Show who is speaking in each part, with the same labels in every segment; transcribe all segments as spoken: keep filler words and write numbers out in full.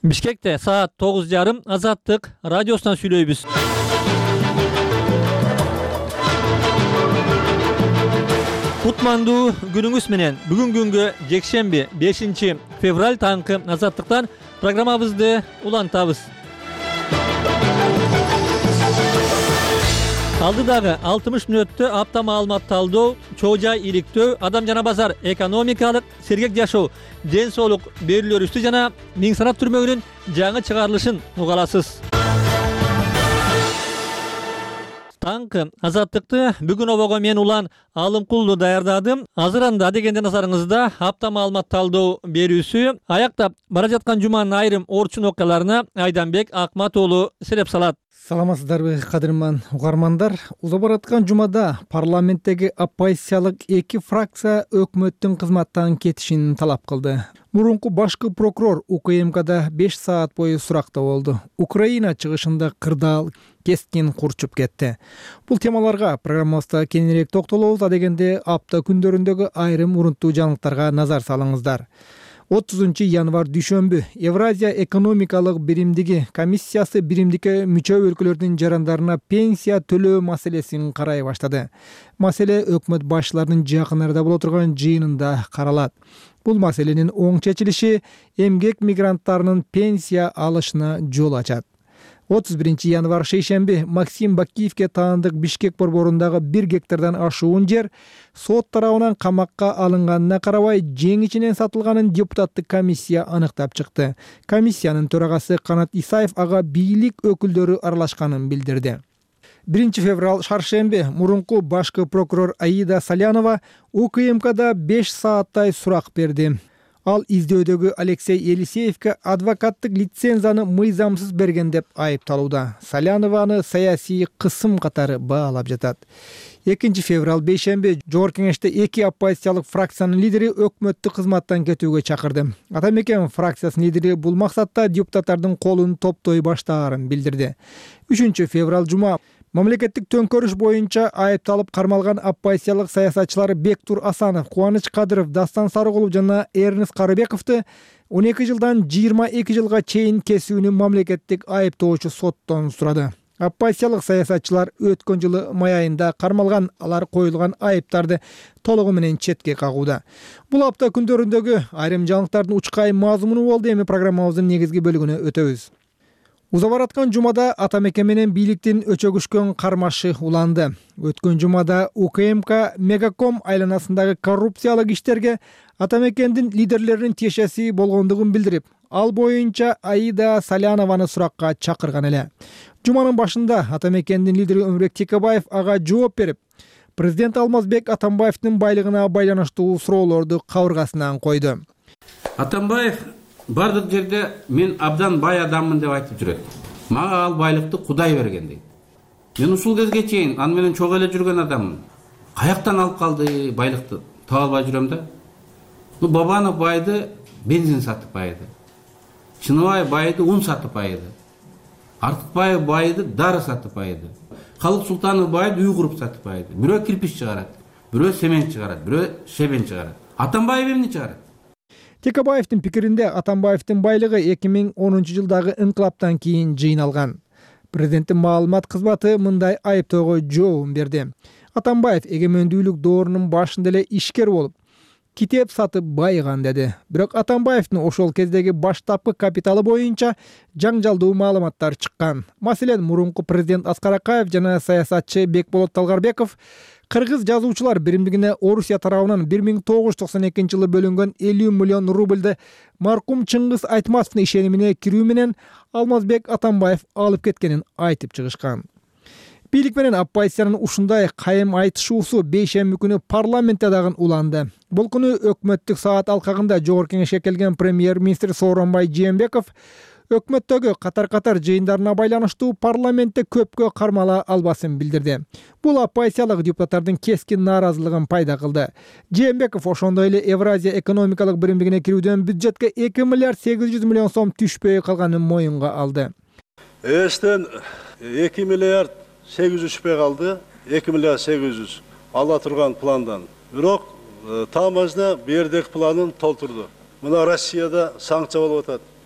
Speaker 1: Бишкекте саат тогуз жарым Азаттык радиосунан сүйлөйбүз. Кутмандуу күнүңүз менен. Бүгүн күнгө жекшемби бешинчи февраль таңкы Азаттыктан программабызды улантабыз. Алдыдагы алтымыш мүнөттө апта маалымат талдоо, чоо жай иликтөө, адам жана базар, экономикалык, сергек жашоо, ден соолук берүүлөр үстү жана Миң санат түрмөгүнүн жаңы чыгарылышын уга аласыз. Таңкы Азаттыкты бүгүн обого мен Улан Алымкулду даярдадым. Азыр анда дегенде назарыңызда апта маалымат талдоо берүүсү аяктап бара жаткан жуманын айрым орчун окуяларына Айданбек Акматоолу селеп салат.
Speaker 2: Саламатсыздарбы, кадырман угармандар. Уза бараткан жумада парламенттеги оппозициялык эки фракция өкмөттүн кызматтан кетишин талап кылды. Мурунку башкы прокурор УКМКда беш саат бою суракта болду. Украина чыгышында кырдаал кескин курчуп кетти. Бул темаларга программабызда кеңирээк токтолобуз. Адегенде апта күндөрүндөгү айрым урунттуу жаңылыктарга назар салыңыздар. отузунчу январь дүйшөмбү Евразия экономикалык биримдиги комиссиясы биримдикке мүчө өлкөлөрдүн жарандарына пенсия төлөө маселесин карай баштады. Маселе өкмөт башчыларынын жакын арада боло турган жыйынында каралат. Бул маселенин оң чечилиши эмгек мигранттарынын пенсия алышына жол ачат. отуз биринчи январь шейшемби Максим Бакиевке таандык Бишкек борборундагы бир гектардан ашуун жер сот тарабынан камакка алынганына карабай жең ичинен сатылганын депутаттык комиссия аныктап чыкты. Комиссиянын төрагасы Канат Исаев ага бийлик өкүлдөрү аралашканын билдирди. биринчи февраль шаршемби мурунку башкы прокурор Аида Салянова УКМКда беш сааттай сурак берди. Ал издөөдөгү Алексей Елисеевке адвокаттык лицензияны мыйзамсыз берген деп айыпталууда. Салянованы саясий кысым катары баалап жатат. экинчи февраль бейшемби Жогорку Кеңеште эки оппозициялык фракциянын лидери өкмөттүк кызматтан кетүүгө чакырды. Атамекен фракциясынын лидери бул максатта депутаттардын колун топтой баштаарын билдирди. үчүнчү февраль жума мамлекеттик төңкөрүш боюнча айыпталып кармалган оппозициялык саясатчылар Бектур Асанов, Кубаныч Кадыров, Дастан Сарыгулов жана Эрнест Карыбековду он эки жылдан жыйырма эки жылга чейин кесүүнү мамлекеттик айыптоочу соттон сурады. Оппозициялык саясатчылар өткөн жылы май айында кармалган, алар коюлган айыптарды толугу менен четке кагууда. Бул апта күндөрүндөгү айрым жаңылыктардын учкай мазмуну болду. Эми программабыздын негизги бөлүгүнө өтөбүз. Уза бараткан жумада атамекен менен бийликтин өчөгүшкөн кармашы уланды. Өткөн жумада УКМК Мегаком айланасындагы коррупциялык иштерге атамекендин лидерлеринин тиешеси болгондугун билдирип, ал боюнча Аида Салянованы суракка чакырган эле. Жуманын башында атамекендин лидери Өмүрбек Текебаев ага жооп берип, президент Алмазбек Атамбаевдин байлыгына байланыштуу суроолорду кабыргасынан койду.
Speaker 3: Атамбаев бардык жерде мен абдан бай адаммын деп айтып жүрөт. Мага ал байлыкты Кудай берген дейт. Мен ушул кезге чейин аны менен чогуу эле жүргөн адаммын. Каяктан алып калды байлыкты? Таба албай жүрөм да. Ну Бабанов байды бензин сатып байды. Чыныбаев байды ун сатып байды. Артыкбаев байды дары сатып байды. Калык Султанов байды үй куруп сатып байды. Бирөө кирпич чыгарат, бирөө семент чыгарат, бирөө шебен чыгарат. Атамбаев эмне чыгарат?
Speaker 2: Текебаевдин пикиринде Атамбаевдин байлыгы эки миң онунчу жылдагы инкылаптан кийин жыйналган. Президенттин маалымат кызматы мындай айыптоого жооп берди. Атамбаев эгемендүүлүк доорунун башында эле ишкер болуп, китеп сатып байыган деди. Бирок Атамбаевдин ошол кездеги баштапкы капиталы боюнча жаңжалдуу маалыматтар чыккан. Маселен, мурунку президент Аскар Акаев жана саясатчы Бекболот Талгарбеков кыргыз жазуучулар биримдигине Орусия тарабынан бир миң тогуз жүз токсон экинчи жылы бөлүнгөн элүү миллион рубльды маркум Чыңгыз Айтматовдун ишенимине кирүү менен Алмазбек Атамбаев алып кеткенин айтып чыгышкан. Бийлик менен оппозициянын ушундай кайым айтышуусу бейшемби күнү парламентте дагы уланды. Бул күнү өкмөттүк саат алкагында Жогорку Кеңешке келген премьер-министр Сооронбай Жээнбеков өкмөттөгү катар-катар жыйындарына байланыштуу парламентте көпкө кармала албасын билдирди. Бул оппозициялык депутаттардын кескин нааразылыгын пайда кылды. Жээнбеков ошондой эле Евразия экономикалык биримдигине кирүүдөн бюджетке эки миллиард сегиз жүз миллион сом түшпөй калганын моюнга алды.
Speaker 4: Эстен эки миллиард сегиз жүз түшпөй калды, эки миллиард сегиз жүз ала турган пландан. Бирок таамажда бердек планын толтурду. Мына Россияда санкция болуп атат.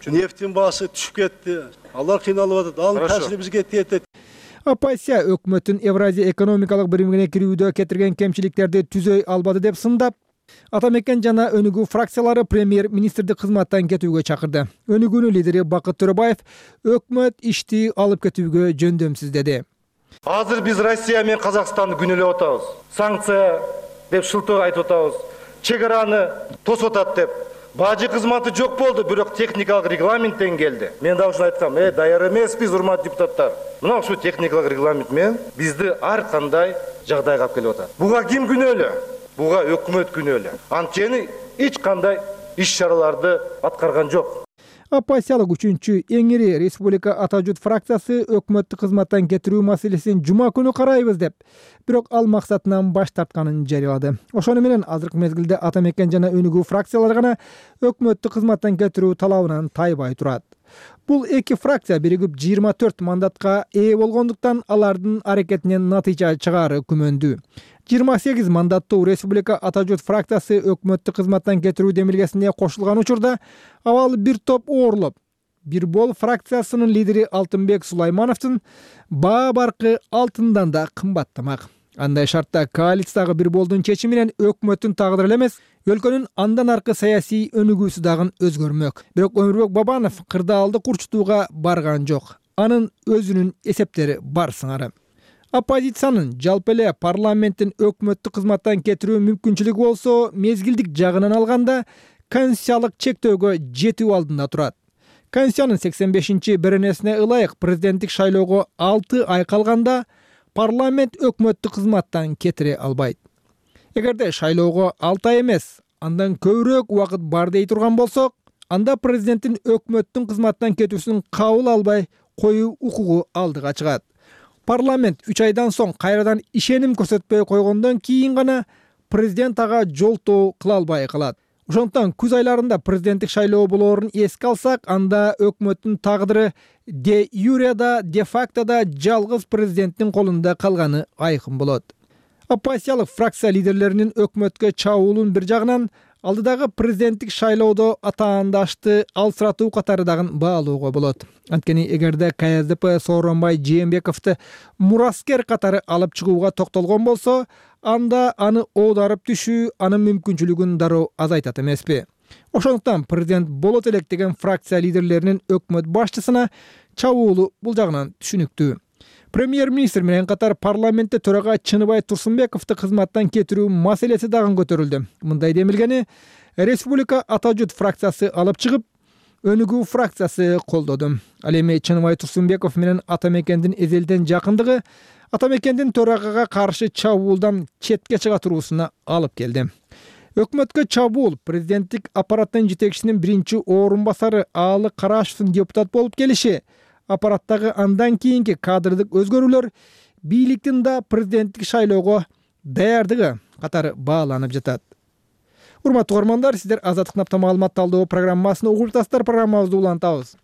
Speaker 4: Нефтин баасы түшүп кетти. Алар кыйналып атат. Анын таасири бизге тиет.
Speaker 2: Оппозиция өкмөттүн Евразия экономикалык биримине кирүүдө кетирген кемчиликтерди түзөй албады деп сындап, Атамекен жана Өнүгүү фракциялары премьер-министрди кызматтан кетүүгө чакырды. Өнүгүүнүн лидери Бакыт Төрөбаев өкмөт ишти алып кетүүгө жөндөмсүз деди.
Speaker 5: Азыр биз Россия менен Казакстанды күнөөлөп атабыз. Санкция деп шылтоо айтып атабыз. Чек араны тосуп атат деп. Бажы кызматы жок болду, бирок техникалык регламенттен келди. Мен да ушуну айткам, э, даяр эмеспиз, урматтуу депутаттар. Мына ушу техникалык регламент менен бизди ар кандай жагдайга алып келип атат. Буга ким күнөөлүү? Буга өкмөт күнөөлүү. Анткени эч кандай иш-чараларды аткарган жок.
Speaker 2: Оппозициялык үчүнчү эң ири Республика Ата журт фракциясы өкмөттү кызматтан кетирүү маселесин жума күнү карайбыз деп, бирок ал максатынан баш тартканын жарыялады. Ошону менен азыркы мезгилде Атамекен жана Өнүгүү фракциялары гана өкмөттү кызматтан кетирүү талабынан тайбай турат. Бул эки фракция биригип жыйырма төрт мандатка ээ болгондуктан алардын аракетинен натыйжа чыгаары күмөндүү. жыйырма сегиз мандаттуу Республика Ата журт фракциясы өкмөттү кызматтан кетирүү демилгесине кошулган учурда абал бир топ оорлоп, Бир бол фракциясынын лидери Алтынбек Сулаймановдун баа баркы алтындан да кымбаттамак. Андай шартта коалициядагы бир болдун чечими менен өкмөттүн тагдыры эле эмес, өлкөнүн андан аркы саясий өнүгүүсү дагы өзгөрмөк. Бирок Өмүрбек Бабанов кырдаалды курчутууга барган жок. Анын өзүнүн эсептери бар сыңары. Оппозициянын жалпы эле парламенттин өкмөттү кызматтан кетирүү мүмкүнчүлүгү болсо, мезгилдик жагынан алганда конституциялык чектөөгө жетүү алдында турат. Конституциянын сексен бешинчи беренесине ылайык президенттик шайлоого алты ай калганда парламент өкмөттү кызматтан кетире албайт. Эгерде шайлоого алты ай эмес, андан көбүрөөк убакыт бар дей турган болсок, анда президенттин өкмөттүн кызматтан кетүүсүн кабыл албай коюу укугу алдыга чыгат. Парламент үч айдан соң кайрадан ишеним көрсөтпөй койгондон кийин гана президент ага жолтоо кыла албай калат. Ошондуктан күз айларында президенттик шайлоо болоорун эске алсак, анда өкмөттүн тагдыры де юре да, де факто да жалгыз президенттин колунда калганы айкын болот. Оппозициялык фракция лидерлеринин өкмөткө чабуулун бир жагынан, алдыдагы президенттик шайлоодо атаандашты алсыратуу катары дагы баалоого болот. Анткени эгерде ка эс де пе Сооронбай Жээнбековду мураскер катары алып чыгууга токтолгон болсо, анда аны оодарып түшүү анын мүмкүнчүлүгүн дароо азайтат эмеспи. Ошондуктан президент болот элек деген фракция лидерлеринин өкмөт башчысына чабуулу бул жагынан түшүнүктүү. Премьер-министр менен катар парламентте төрага Чыныбай Турсунбековду кызматтан кетирүү маселеси дагы көтөрүлдү. Мындай демилгени Республика Ата журт фракциясы алып чыгып, Өнүгүү фракциясы колдоду. Ал эми Чыныбай Турсунбеков менен Атамекендин эзелден жакындыгы Атамекендин төрагага каршы чабуулдан четке чыга туруусуна алып келди. Өкмөткө чабуул президенттик аппараттын жетекчисинин биринчи орун басары Аалы Карашевдин депутат болуп келиши, аппараттагы андан кийинки кадрдык өзгөрүүлөр бийликтин да президенттик шайлоого даярдыгы катары бааланып жатат. Урматтуу көрөрмандар, сиздер Азаттык Напта маалымат талдоо программасын угуп жатасыздар. Программабызды улантабыз.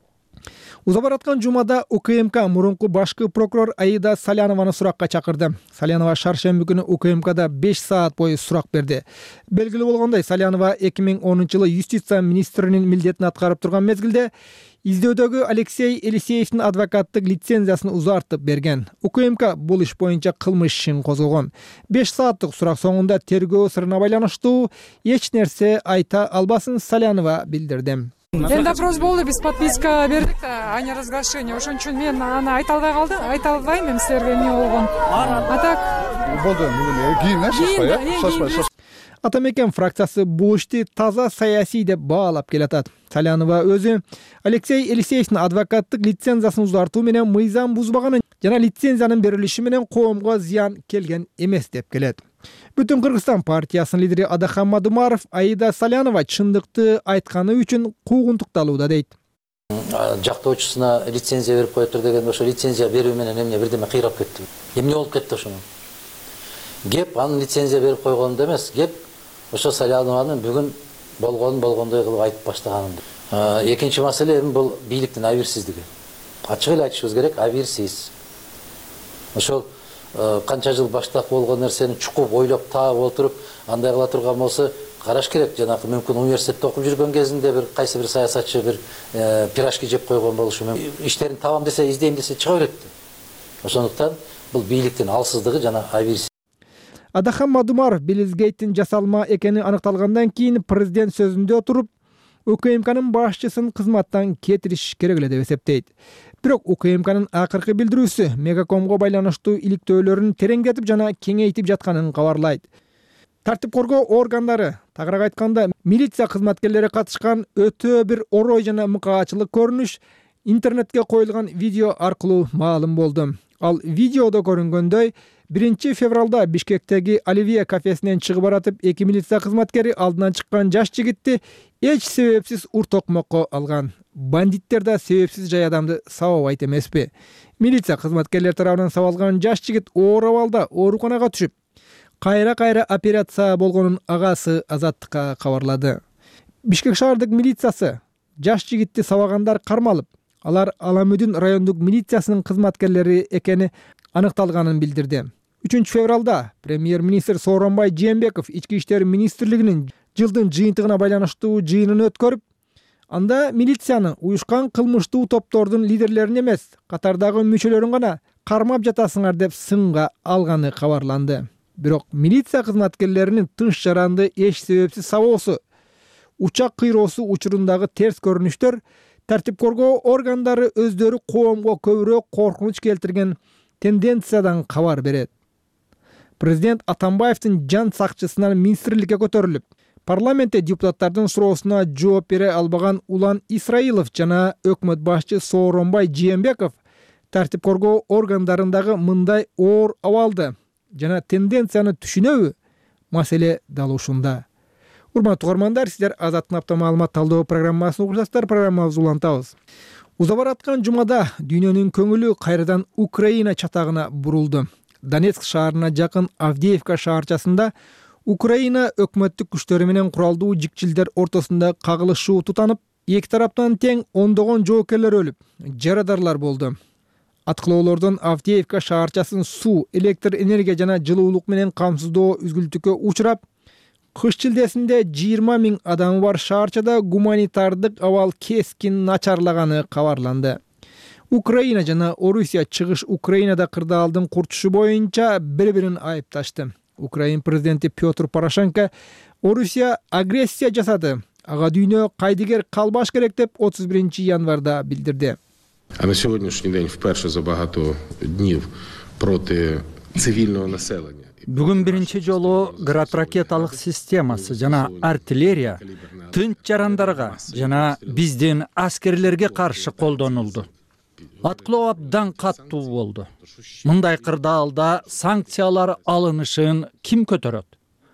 Speaker 2: Уза бараткан жумада У К М К мурунку башкы прокурор Аида Салянованы суракка чакырды. Салянова шаршемби күнү У К М Кда беш саат бою сурак берди. Белгилүү болгондой, Салянова эки миң онунчу жылы юстиция министринин милдетин аткарып турган мезгилде издөөдөгү Алексей Елисеевдин адвокаттык лицензиясын узартып берген. У К М К бул иш боюнча кылмыш ишин козгогон. беш сааттык сурак соңунда тергөө сырына байланыштуу эч нерсе айта албасын Салянова билдирди.
Speaker 6: Эми допрос болду, биз подписка бердик да, а не разглашение. Ошон үчүн мен аны айта албай калдым, айта албайм эми силерге эмне болгон. А так
Speaker 7: болду, кийин шашпай, шашпай.
Speaker 2: Атамекен фракциясы бул ишти таза саясий деп баалап келатат. Салянова өзү Алексей Елисеевдин адвокаттык лицензиясын узартуу менен мыйзам бузбаганын жана лицензиянын берилиши менен коомго зыян келген эмес деп келет. Бүтүн Кыргызстан партиясынын лидери Адахан Мадумаров Аида Салянова чындыкты айтканы үчүн куугунтукталууда дейт.
Speaker 8: Жактоочусуна лицензия берип коюптур деген, ошо лицензия берүү менен эмне бирдеме кыйрап кетти. Эмне болуп кетти ошону? Геп анын лицензия берип койгонунда эмес, геп ошо Салянованын бүгүн болгонун болгондой кылып айтып баштаганында. Экинчи маселе эми бул бийликтин абийирсиздиги. Ачык эле айтышыбыз керек, абийирсиз. Ошол канча жыл баштап болгон нерсени чукуп ойлоп таап отуруп андай кыла турган болсо, караш керек. Жанагы мүмкүн университетте окуп жүргөн кезинде бир кайсы бир саясатчы бир пирожки жеп койгон болушу мүмкүн. Иштерин табам десе, издейм десе чыга берет. Ошондуктан бул бийликтин алсыздыгы жана абийирсиздиги.
Speaker 2: Адахан Мадумаров Билл-Гейттин жасалма экени аныкталгандан кийин президент сөзүндө отуруп, УКМКнын башчысын кызматтан кетириш керек эле деп эсептейт. Бирок УКМКнын акыркы билдирүүсү Мегакомго байланыштуу иликтөөлөрүн тереңдетип жана кеңейтип жатканын кабарлайт. Тартип коргоо органдары, тагыраак айтканда милиция кызматкерлери катышкан өтө бир орой жана мыкаачылык көрүнүш интернетке коюлган видео аркылуу маалым болду. Ал видеодо көрүнгөндөй, биринчи февралда Бишкектеги Оливье кафесинен чыгып баратып, эки милиция кызматкери алдынан чыккан жаш жигитти эч себепсиз уртокмокко алган. Бандиттер да себепсиз жай адамды сабабайт эмеспи? Милиция кызматкерлери тарабынан сабалган жаш жигит оор абалда ооруканага түшүп, кайра-кайра операция болгонун агасы Азаттыкка кабарлады. Бишкек шаардык милициясы жаш жигитти сабагандар кармалып, алар Аламүдүн райондук милициясынын кызматкерлери экени аныкталганын билдирди. үчүнчү февралда премьер-министр Сооронбай Жээнбеков Ички иштер министрлигинин жылдын жыйынтыгына байланыштуу жыйынын өткөрүп, анда милицияны уюшкан кылмыштуу топтордун лидерлерин эмес, катардагы мүчөлөрүн гана кармап жатасыңар деп сынга алганы кабарланды. Бирок милиция кызматкерлеринин тынч жаранды эч себепсиз сабоосу, учак кыйроосу учурундагы терс көрүнүштөр тартип коргоо органдары өздөрү коомго көбүрөөк коркунуч келтирген тенденциядан кабар берет. Президент Атамбаевдин жан сакчысынан министрликке көтөрүлүп, парламентте депутаттардын суроосуна жооп бере албаган Улан Исраилов жана өкмөт башчы Сооронбай Жээнбеков тартип коргоо органдарындагы мындай оор абалды жана тенденцияны түшүнөбү? Маселе дал ушунда. Урматтуу угармандар, сиздер Азаттын апта маалымат талдоо программасын угушасыздар. Программабызды улантабыз. Уза бараткан жумада дүйнөнүн көңүлү кайрадан Украина чатагына бурулду. Донецк шаарына жакын Авдеевка шаарчасында Украина өкмөттүк күчтөрү менен куралдуу жикчилдер ортосунда кагылышуу тутанып, эки тараптан тең ондогон жоокерлер өлүп, жарадарлар болду. Аткылоолордон Авдеевка шаарчасын суу, электр энергия жана жылуулук менен камсыздоо үзгүлтүккө учурап, кыш чилдесинде жыйырма миң адамы бар шаарчада гуманитардык абал кескин начарлаганы кабарланды. Украина жана Орусия чыгыш Украинада кырдаалдын курчушу боюнча бири-бирин айыпташты. Украин президенти Петр Порошенко Орусия агрессия жасады, ага дүйнө кайдыгер калбаш керек деп отуз биринчи январда билдирди.
Speaker 9: А на сьогоднішній день вперше за багато днів проти цивільного населення.
Speaker 10: Бүгүн биринчи жолу град ракеталык системасы жана артиллерия тынч жарандарга жана биздин аскерлерге каршы колдонулду. Аткылоо абдан каттуу болду. Мындай кырдаалда санкциялар алынышын ким көтөрөт?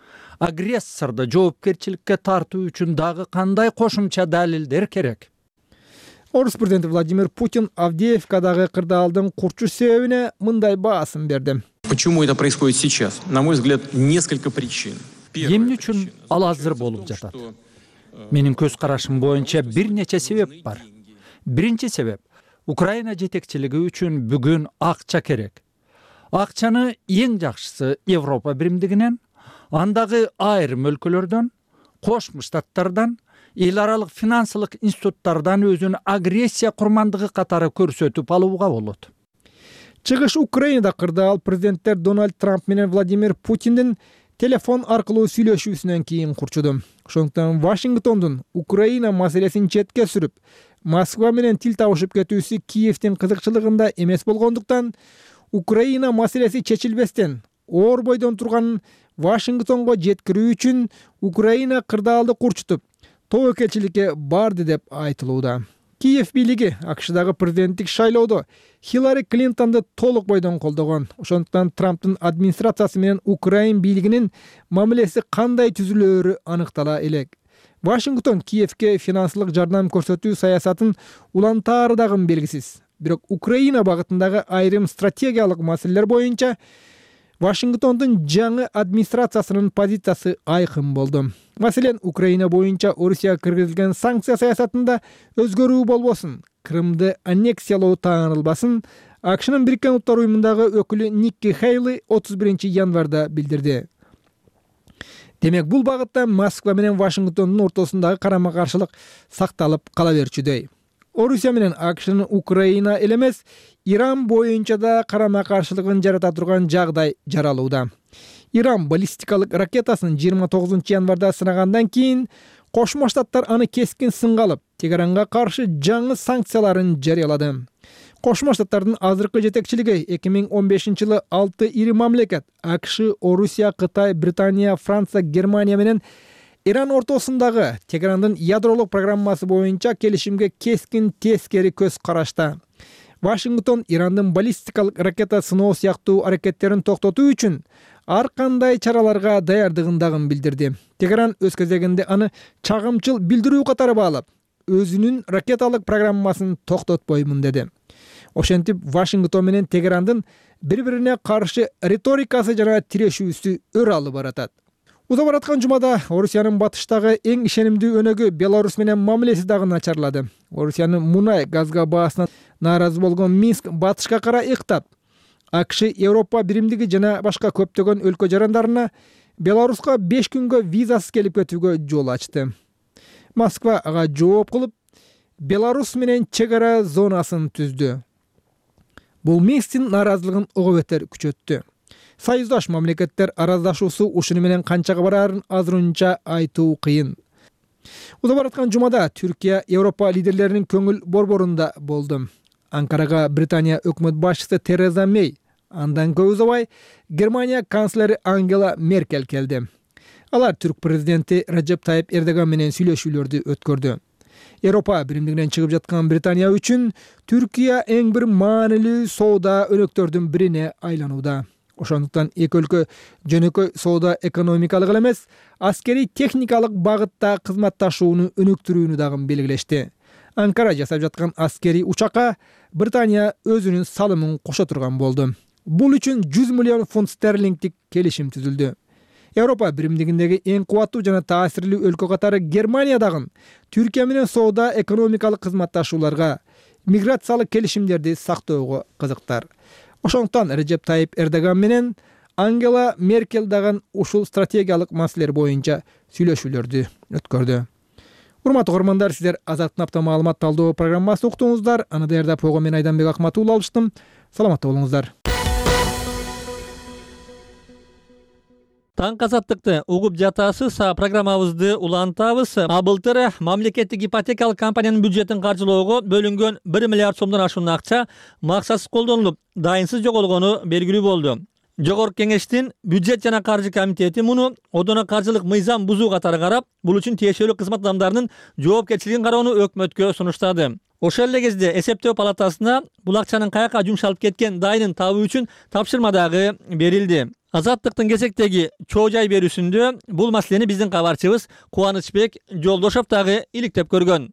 Speaker 10: Агрессорду жоопкерчиликке тартуу үчүн дагы кандай кошумча далилдер керек?
Speaker 2: Орус президенти Владимир Путин Авдеевкадагы кырдаалдын курчуш себебине мындай баасын берди.
Speaker 11: Почему это происходит сейчас? На мой взгляд, несколько причин.
Speaker 10: Эмне үчүн ал азыр болуп жатат? Менин көз карашым боюнча бир нече себеп бар. Биринчи себеп Украина жетекчилиги үчүн бүгүн акча керек. Акчаны эң жакшысы Европа биримдигинен, андагы айрым өлкөлөрдөн, Кошмо Штаттардан, эл аралык финансылык институттардан өзүн агрессия курмандыгы катары көрсөтүп алууга болот.
Speaker 2: Чыгыш Украинада кырдаал президенттер Дональд Трамп менен Владимир Путиндин телефон аркылуу сүйлөшүүсүнөн кийин курчуду. Ошондуктан Вашингтондун Украина маселесин четке сүрүп, Москва менен тил табышып кетүүсү Киевдин кызыкчылыгында эмес болгондуктан, Украина маселеси чечилбестен оор бойдон турганын Вашингтонго жеткирүү үчүн Украина кырдаалды курчутуп, тобокелчиликке барды деп айтылууда. Киев бийлиги АКШдагы президенттик шайлоодо Хиллари Клинтонду толук бойдон колдогон. Ошондуктан Трамптын администрациясы менен Украин бийлигинин мамилеси кандай түзүлөөрү аныктала элек. Вашингтон Киевке финансылык жардам көрсөтүү саясатын улантаары дагы белгисиз. Бирок Украина багытындагы айрым стратегиялык маселелер боюнча Вашингтондун жаңы администрациясынын позициясы айкын болду. Маселен, Украина боюнча Орусия киргизилген санкция саясатында өзгөрүү болбосун, Крымды аннексиялоо таанылбасын, АКШнын Бириккен Улуттар уюмундагы өкүлү Никки Хейли отуз биринчи январда билдирди. Демек бул багытта Москва менен Вашингтондун ортосундагы карама-каршылык сакталып кала берчүдөй. Орусия менен АКШнын Украина эле эмес, Иран боюнча да карама-каршылыгын жарата турган жагдай жаралууда. Иран баллистикалык ракетасын жыйырма тогузунчу январда сынагандан кийин Кошмо Штаттар аны кескин сынга алып, Тегеранга каршы жаңы санкцияларын жарыялады. Кошмо Штаттардын азыркы жетекчилиги эки миң он бешинчи жылы алты ири мамлекет АКШ, Орусия, Кытай, Британия, Франция, Германия менен Иран ортосундагы Тегерандын ядролук программасы боюнча келишимге кескин тескери көз карашта. Вашингтон Ирандын баллистикалык ракета сыноо сыяктуу аракеттерин токтотуу үчүн ар кандай чараларга даярдыгындагын билдирди. Тегеран өз кезегинде аны чагымчыл билдирүү катары баалап, өзүнүн ракеталык программасын токтотпоймун деди. Ошентип Вашингтон менен Тегерандын бири-бирине каршы риторикасы жана тирешүүсү өр алып баратат. Уза бараткан жумада Орусиянын батыштагы эң ишенимдүү өнөгү Беларусь менен мамилеси дагы начарлады. Орусиянын мунай газга баасынан нааразы болгон Минск батышка карай ыктап, АКШ, Европа биримдиги жана башка көптөгөн өлкө жарандарына Беларуска беш күнгө визасыз келип кетүүгө жол ачты. Москва ага жооп кылып, Беларусь менен чек ара зонасын түздү. Бул Минсктин нааразылыгын ого бетер күчөттү. Союздаш мамлекеттер араздашуусу ушуну менен канчага барарын азырынча айтуу кыйын. Уза бараткан жумада Түркия Европа лидерлеринин көңүл борборунда болду. Анкарага Британия өкмөт башчысы Тереза Мей, андан көп узабай Германия канцлери Ангела Меркель келди. Алар түрк президенти Режеп Тайип Эрдоган менен сүйлөшүүлөрдү өткөрдү. Европа биримдигинен чыгып жаткан Британия үчүн Түркия эң бир маанилүү соода өнөктөрдүн бирине айланууда. Ошондуктан эки өлкө жөнөкөй соода экономикалык эле эмес, аскерий техникалык багытта кызматташууну өнүктүрүүнү дагы белгилешти. Анкара жасап жаткан аскерий учакка Британия өзүнүн салымын кошо турган болду. Бул үчүн жүз миллион фунт стерлингдик келишим түзүлдү. Европа биримдигиндеги эң кубаттуу жана таасирлүү өлкө катары Германия дагы Түркия менен соода экономикалык кызматташууларга, миграциялык келишимдерди сактоого кызыктар. Ошондуктан Режеп Тайип Эрдоган менен Ангела Меркель дагы ушул стратегиялык маселелер боюнча сүйлөшүүлөрдү өткөрдү. Урматтуу көрөрмандар, сиздер Азаттын апта маалымат талдоо программасын уктуңуздар. Аны даярдап койгон мен Айданбек Акматулла алыштым. Саламатта болуңуздар.
Speaker 1: Таң азаттыкты угуп жатасыз, программабызды улантабыз. А былтыр мамлекеттик ипотекалык компаниянын бюджетин каржылоого бөлүнгөн бир миллиард сомдон ашуун акча максатсыз колдонулуп, дайынсыз жоголгону белгилүү болду. Жогорку кеңештин бюджет жана каржы комитети муну одоно каржылык мыйзам бузуу катары карап, бул үчүн тиешелүү кызмат адамдарынын жоопкерчилигин кароону өкмөткө сунуштады. Ошол эле кезде эсептөө палатасына бул акчанын каяка жумшалып кеткен дайынын табуу үчүн тапшырма дагы берилди. Азаттыктын кезектеги чоо жай берүүсүндө бул маселени биздин кабарчыбыз Кубанычбек Жолдошов дагы иликтеп көргөн.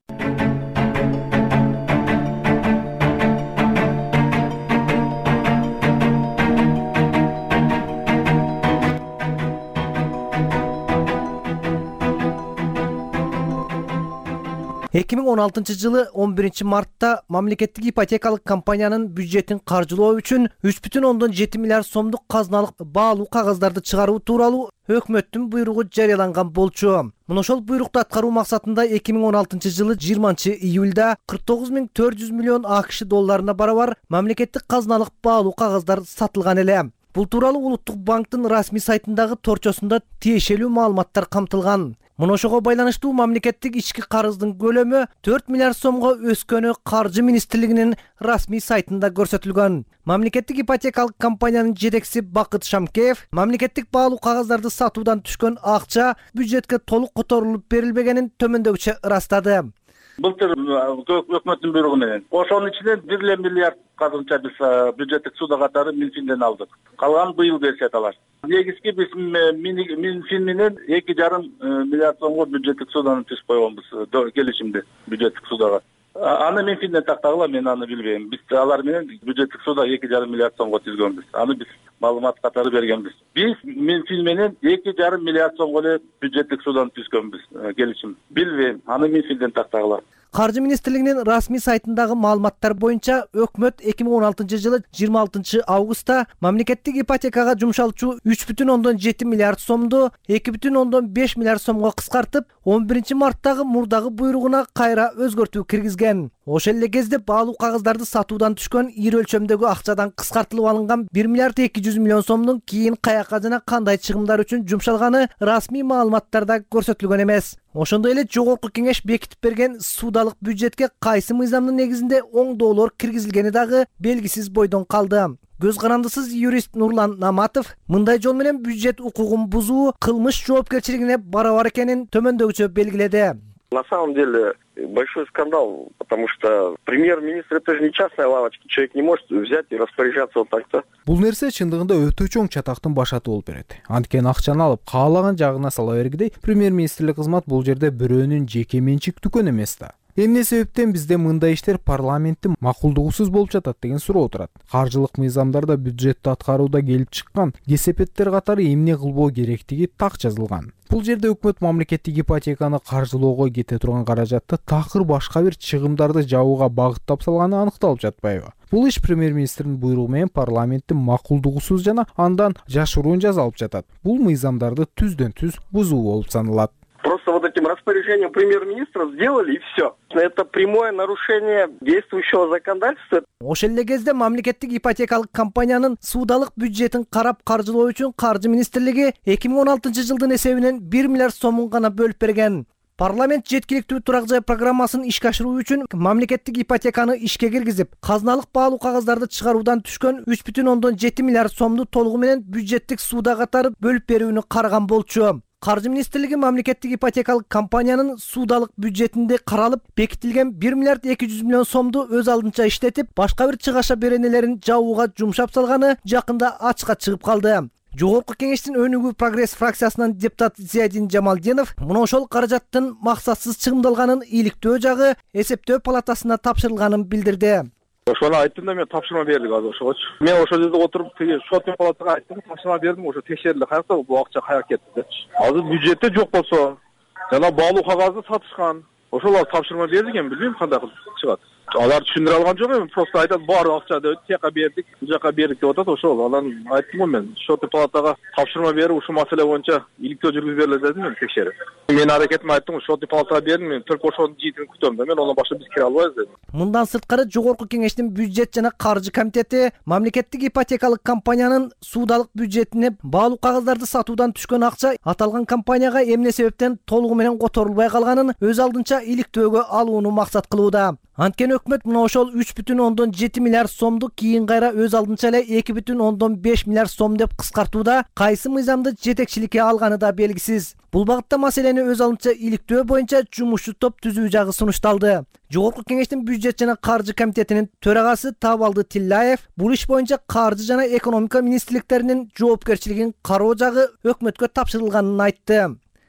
Speaker 12: эки миң он алтынчы жылы он биринчи мартта мамлекеттик ипотекалык компаниянын бюджетин каржылоо үчүн үч бүтүн ондон жети миллиард сомдук казыналык баалуу кагаздарды чыгаруу тууралуу өкмөттүн буйругу жарыяланган болчу. Мына ошол буйрукту аткаруу максатында эки миң он алтынчы жылы жыйырманчы июлда кырк тогуз миң төрт жүз миллион АКШ долларына барабар мамлекеттик казыналык баалуу кагаздар сатылган эле. Бул тууралуу Улуттук банктын расмий сайтындагы торчосунда тиешелүү маалыматтар камтылган. Мына ошого байланыштуу мамлекеттик ички карыздын көлөмү төрт миллиард сомго өскөнү Каржы министрлигинин расмий сайтында көрсөтүлгөн. Мамлекеттик ипотекалык компаниянын жетекчиси Бакыт Шамкеев мамлекеттик баалуу кагаздарды сатуудан түшкөн акча бюджетке толук которулуп берилбегенин төмөндөгүчө ырастады.
Speaker 13: Былтыр өкмөттүн буйругу менен ошонун ичинен бир эле миллиард казынча биз бюджеттик суда катары Минфинден алдык. Калган быйыл беришет алар. Негизги биз Минфин менен эки жарым миллиард сомго бюджеттик суданы түзүп койгонбуз, келишимди бюджеттик судага. Аны Минфинден тактагыла, мен аны билбейм. Биз алар менен бюджеттик суда эки жарым миллиард сомго түзгөнбүз. Аны биз маалымат катары бергенбиз. Биз Минфин менен эки жарым миллиард сомго эле бюджеттик судан түзгөнбүз келишим. Билбейм, аны Минфинден тактагыла.
Speaker 12: Каржы министрлигинин расмий сайтындагы маалыматтар боюнча өкмөт эки миң он алтынчы жылы жыйырма алтынчы августта мамлекеттик ипотекага жумшалчу үч бүтүн ондон жети миллиард сомду эки бүтүн ондон беш миллиард сомго кыскартып, он биринчи марттагы мурдагы буйругуна кайра өзгөртүү киргизген. Ошол эле кезде баалуу кагыздарды сатуудан түшкөн ири өлчөмдөгү акчадан кыскартылып алынган бир миллиард эки жүз миллион сомдун кийин каяка жана кандай чыгымдар үчүн жумшалганы расмий маалыматтарда көрсөтүлгөн эмес. Ошондой эле жогорку кеңеш бекитип берген суудалык бюджетке кайсы мыйзамдын негизинде оңдоолор киргизилгени дагы белгисиз бойдон калды. Көз карандысыз юрист Нурлан Наматов мындай жол менен бюджет укугун бузуу кылмыш жоопкерчилигине барабар экенин төмөндөгүчө белгиледи.
Speaker 14: На самом деле большой скандал, потому что премьер-министр это же не частная лавочка, человек не может взять и распоряжаться вот так-то.
Speaker 2: Бул нерсе чындыгында өтө чоң чатактын башаты болуп берет. Анткени акчаны алып каалаган жагына сала бергидей, премьер-министрлик кызмат бул жерде бирөөнүн жеке менчик дүкөнү эмес да. Эмне себептен бизде мындай иштер парламенттин макулдугусуз болуп жатат деген суроо турат. Каржылык мыйзамдарда бюджетти аткарууда келип чыккан кесепеттер катары эмне кылбоо керектиги так жазылган. Бул жерде өкмөт мамлекеттик ипотеканы каржылоого кете турган каражатты такыр башка бир чыгымдарды жабууга багыттап салганы аныкталып жатпайбы? Бул иш премьер-министрдин буйругу менен парламенттин макулдугусуз жана андан жашыруун жазалып жатат. Бул мыйзамдарды түздөн түз бузуу болуп саналат.
Speaker 14: Просто вот этим распоряжением премьер-министра сделали и все. Это прямое нарушение действующего законодательства.
Speaker 12: Ошол эле кезде мамлекеттик ипотекалык компаниянын суудалык бюджетин карап каржылоо үчүн Каржы министрлиги эки миң он алтынчы жылдын эсебинен бир миллиард сомун гана бөлүп берген. Парламент жеткиликтүү турак жай программасын ишке ашыруу үчүн мамлекеттик ипотеканы ишке киргизип, казыналык баалуу кагыздарды чыгаруудан түшкөн үч бүтүн ондон жети миллиард сомду толугу менен бюджеттик сууда катары бөлүп берүүнү караган болчу. Каржы министрлиги мамлекеттик ипотекалык компаниянын суудалык бюджетинде каралып бекитилген бир миллиард эки жүз миллион сомду өз алдынча иштетип, башка бир чыгаша беренелерин жабууга жумшап салганы жакында ачыкка чыгып калды. Жогорку кеңештин өнүгүү прогресс фракциясынан депутат Зиядин Жамалдинов мына ошол каражаттын максатсыз чыгымдалганын иликтөө жагы эсептөө палатасына тапшырылганын билдирди.
Speaker 15: Ошону айттым да мен тапшырма бердик азыр ошогочу. Мен ошол жерде отуруп тиги шотный палатага айттым, тапшырма бердим, ошо текшерилди, каякта бул акча каяка кетти депчи. Азыр бюджетте жок болсо, жана баалуу кагазды сатышкан. Ошолор тапшырма бердик, эми билбейм кандай кылып чыгат. Алар түшүндүрө алган жок, эми просто айтат баары акча деп тияка бердик, бул жака бердик деп атат. Ошол аларын айттым го мен. Шотный палатага тапшырма берип, ушул маселе боюнча иликтөө жүргүзүп берилет дедим мен текшерип. Мен аракетимди айттым, шотный палатага бердим, мен только ошонун жыйытын күтөм да, мен ондан башка биз кире албайбыз дедим.
Speaker 12: Мындан сырткары жогорку кеңештин бюджет жана каржы комитети мамлекеттик ипотекалык компаниянын суудалык бюджетине баалуу кагыздарды сатуудан түшкөн акча аталган компанияга эмне себептен толугу менен которулбай калганын өз алдынча иликтөөгө алууну максат кылууда. Анткени өкмөт мына ошол үч бүтүн ондон жети миллиард сомду кийин кайра өз алдынча эле эки бүтүн ондон беш миллиард сом деп кыскартууда кайсы мыйзамды жетекчиликке алганы да белгисиз. Бул багытта маселени өз алдынча иликтөө боюнча жумушчу топ түзүү жагы сунушталды. Жогорку кеңештин бюджет жана каржы комитетинин төрагасы Табалды Тиллаев бул иш боюнча каржы жана экономика министрликтеринин жоопкерчилигин кароо жагы өкмөткө тапшырылганын айтты.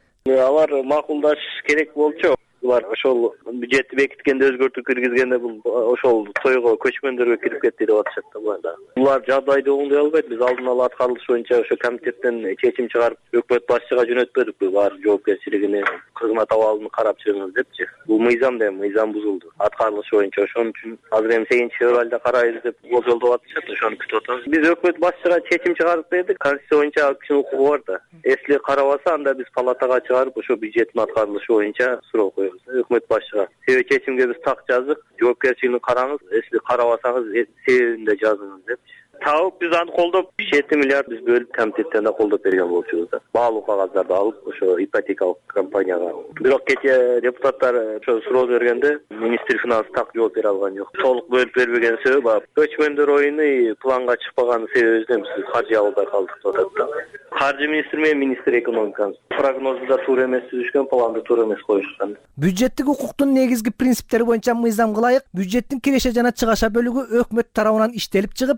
Speaker 14: Алар макулдаш керек болчу. Булар ошол бюджетти бекиткенде өзгөртүү киргизгенде бул ошол тойго көчкөндөргө кирип кетти деп атышат да буларда. Булар жагдайды оңдой албайт. Биз алдын ала аткарылыш боюнча ошо комитеттен чечим чыгарып, өкмөт башчыга жөнөтпөдүк. Бар жоопкерчилигине, кызмат абалын карап чыгыңыз депчи. Бул мыйзам да мыйзам бузулду. Аткарылыш боюнча ошон үчүн азыр эми сегизинчи февралда карайбыз деп болжолдоп атышат. Ошону күтүп атабыз. Биз өкмөт башчыга чечим чыгарып бердик. Конституция боюнча акчын укугу бар да. Эсли карабаса, анда биз палатага чыгарып ошо бюджеттин аткарылышы боюнча суроо коебуз. Өкмөт башчыга себеп чечимге биз так жаздык, жоопкерчилигин караңыз, эсли карабасаңыз себебин да жазыңыз депчи. Табып биз аны колдоп жети миллиард биз бөлүп комитеттен да колдоп берген болчубуз да. Баалуу кагаздарды алып ошо ипотекалык компанияга. Бирок кечээ депутаттар ошо суроо бергенде министр финанс так жооп бере алган жок. Толук бөлүп бербеген себеби көчмөндөр оюну планга чыкпаган себебинен биз каржы албай калдык деп атат да. Каржы министри менен министр экономикасы прогнозду да туура эмес түзүшкөн, планды туура эмес коюшкан.
Speaker 12: Бюджеттик укуктун негизги принциптери боюнча мыйзамга ылайык бюджеттин киреше жана чыгаша бөлүгү өкмөт тарабынан иштелип чыгып, аны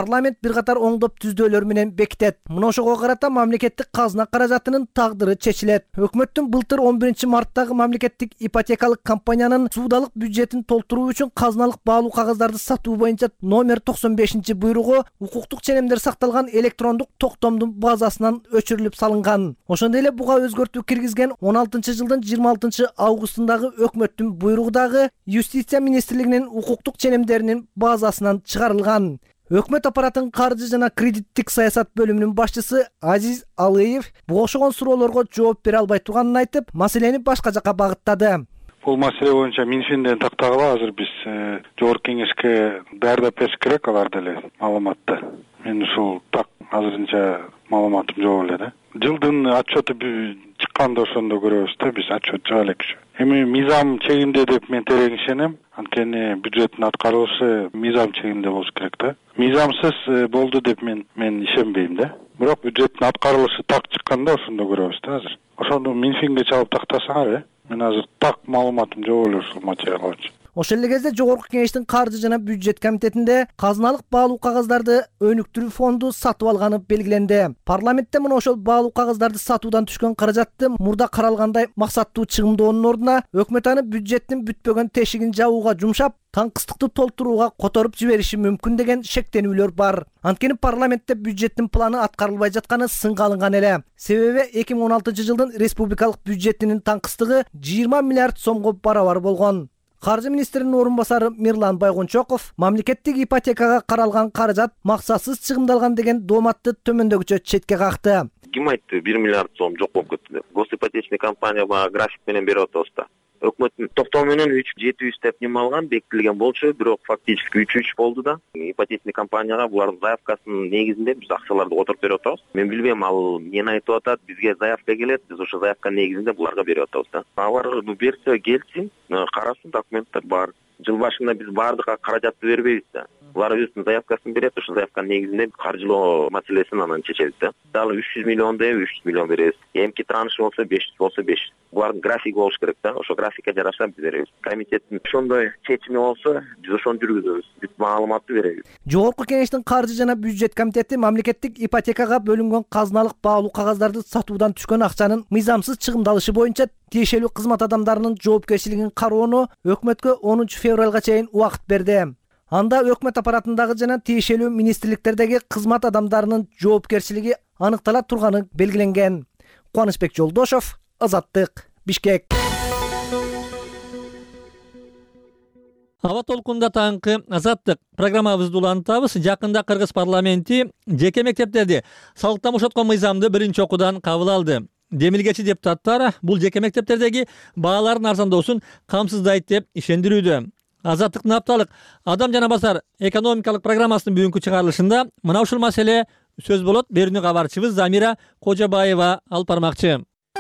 Speaker 12: парламент бир катар оңдоп түздөөлөр менен бекитет. Мына ошого карата мамлекеттик казына каражатынын тагдыры чечилет. Өкмөттүн былтыр он биринчи марттагы мамлекеттик ипотекалык компаниянын суудалык бюджетин толтуруу үчүн казыналык баалуу кагаздарды сатуу боюнча номер токсон бешинчи буйругу укуктук ченемдер сакталган электрондук токтомдун базасынан өчүрүлүп салынган. Ошондой эле буга өзгөртүү киргизген он алтынчы жылдын жыйырма алтынчы августундагы өкмөттүн буйругу дагы Юстиция министрлигинин укуктук ченемдеринин базасынан чыгарылган. Өкмөт аппаратынын каржы жана кредиттик саясат бөлүмүнүн башчысы Азиз Алыев буга окшогон суроолорго жооп бере албай турганын айтып, маселени башка жакка багыттады.
Speaker 16: Бул маселе боюнча Минфинден тактагыла азыр биз жогорку кеңешке даярдап бериш керек алар деле маалыматты. Мен ушул так азырынча маалыматым жок эле да. Жылдын отчету чыкканда ошондо көрөбүз да, биз отчет жаба элек. Эми мыйзам чегинде деп мен терең ишенем. Анткени бюджеттин аткарылышы мыйзам чегинде болуш керек да. Мыйзамсыз болду деп мен мен ишенбейм да. Бирок бюджеттин аткарылышы так чыкканда ошондо көрөбүз да азыр. Ошондо Минфинге чалып тактасаңар, э? Мен азыр так маалыматым жок эле ушул материал боюнча.
Speaker 12: Ошол эле кезде жогорку кеңештин каржы жана бюджет комитетинде казыналык баалуу кагаздарды өнүктүрүү фонду сатып алганы белгиленди. Парламентте мына ошол баалуу кагаздарды сатуудан түшкөн каражатты мурда каралгандай максаттуу чыгымдоонун ордуна өкмөт аны бюджеттин бүтпөгөн тешигин жабууга жумшап, таңкыстыкты толтурууга которуп жибериши мүмкүн деген шектенүүлөр бар. Анткени парламентте бюджеттин планы аткарылбай жатканы сынга алынган эле. Себеби эки миң он алтынчы жылдын республикалык бюджетинин таңкыстыгы жыйырма миллиард сомго барабар болгон. Каржы министринин орун басары Мирлан Байгончоков мамлекеттик ипотекага каралган каражат максатсыз чыгымдалган деген дооматты төмөндөгүчө четке какты.
Speaker 17: Ким айтты бир миллиард сом жок болуп кетти деп. Госипотечный компания бага график менен берип атабыз да. Өкмөттүн токтоо менен үч жети жүз деп неме алган, бекитилген болчу, бирок фактически үч үч болду да. Ипотечный компанияга булардын заявкасынын негизинде биз акчаларды отуруп берип атабыз. Мен билбейм, ал эмнени айтып атат, бизге заявка келет, биз ошо заявка негизинде буларга берип атабыз да. Алар берсе келсин, карасын, документтер бар. Жыл башында биз баардыгына каражатты бербейбиз да. Булар өзүнүн заявкасын берет, ошол заявка негизинде каржылоо маселесин анан чечебиз да. Далы үч жүз миллион деп үч жүз миллион беребиз. Эмки транш болсо беш жүз болсо беш жүз. Булардын графиги болуш керек да. Ошо графикке жараша биз беребиз. Комитеттин ошондой чечими болсо, биз ошону жүргүзөбүз. Бүт маалыматты беребиз.
Speaker 12: Жогорку кеңештин каржы жана бюджет комитети мамлекеттик ипотекага бөлүнгөн казыналык баалуу кагаздарды сатуудан түшкөн акчанын мыйзамсыз чыгымдалышы боюнча тиешелүү кызмат адамдарынын жоопкерчилигин кароону өкмөткө онунчу февралга чейин убакыт берди. Анда өкмөт аппаратындагы жана тиешелүү министрликтердеги кызмат адамдарынын жоопкерчилиги аныктала турганы белгиленген. Кубанычбек Жолдошов, Азаттык, Бишкек.
Speaker 1: Аба толкунда таңкы Азаттык программабызды улантабыз. Жакында Кыргыз парламенти жеке мектептерди салыктан бошоткон мыйзамды биринчи окуудан кабыл алды. Демилгечи депутаттар бул жеке мектептердеги баалардын арзандоосун камсыздайт деп ишендирүүдө. Азаттыктын апталык адам жана басар экономикалык программасынын бүгүнкү чыгарылышында мына ушул маселе сөз болот. Берүүнү кабарчыбыз Замира Кожобаева алып бармакчы.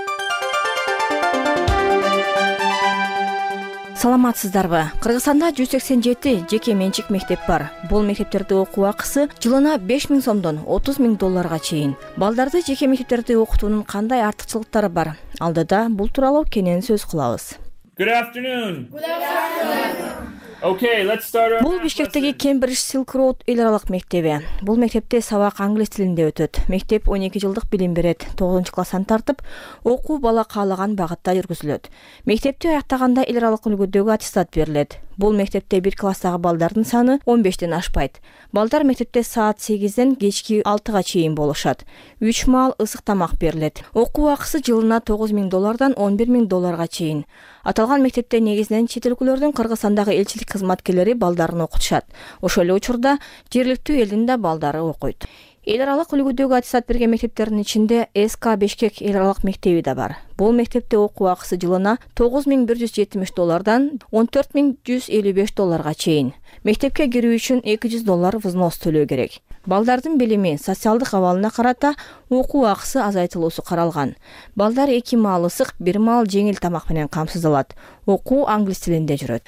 Speaker 18: Саламатсыздарбы? Кыргызстанда жүз сексен жети жеке менчик мектеп бар. Бул мектептерде окуу акысы жылына беш миң сомдон отуз миң долларга чейин. Балдарды жеке мектептерде окутуунун кандай артыкчылыктары бар? Алдыда бул тууралуу кенен сөз кылабыз.
Speaker 19: Good afternoon. Good afternoon. Okay, let's start our...
Speaker 18: Бул Бишкектеги Кембридж Silk Road эл аралык мектеби. Бул мектепте сабак англис тилинде өтөт. Мектеп он эки жылдык билим берет. тогузунчу класстан тартып, окуу бала каалаган багытта жүргүзүлөт. Мектепти аяктаганда эл аралык үлгүдөгү аттестат берилет. Бул мектепте бир класстагы балдардын саны он бештен ашпайт. Балдар мектепте саат сегизден кечки алтыга чейин болушат. үч маал ысык тамак берилет. Окуу акысы жылына тогуз миң доллардан он бир миң долларга чейин. Аталган мектепте негизинен чет өлкөлөрдүн Кыргызстандагы элчилик кызматкерлери балдарын окутушат. Ошол эле учурда жергиликтүү элдин да балдары окуйт. Эл аралык үлгүдөгү аттестат берген мектептердин ичинде эс ка Бишкек эл аралык мектеби да бар. Бул мектепте окуу акысы жылына тогуз миң бир жүз жетимиш доллардан он төрт миң жүз элүү беш долларга чейин. Мектепке кирүү үчүн эки жүз доллар взнос төлөө керек. Балдардын билими, социалдык абалына карата окуу акысы азайтылуусу каралган. Балдар эки маал ысык, бир маал жеңил тамак менен камсыздалат. Окуу англис тилинде жүрөт.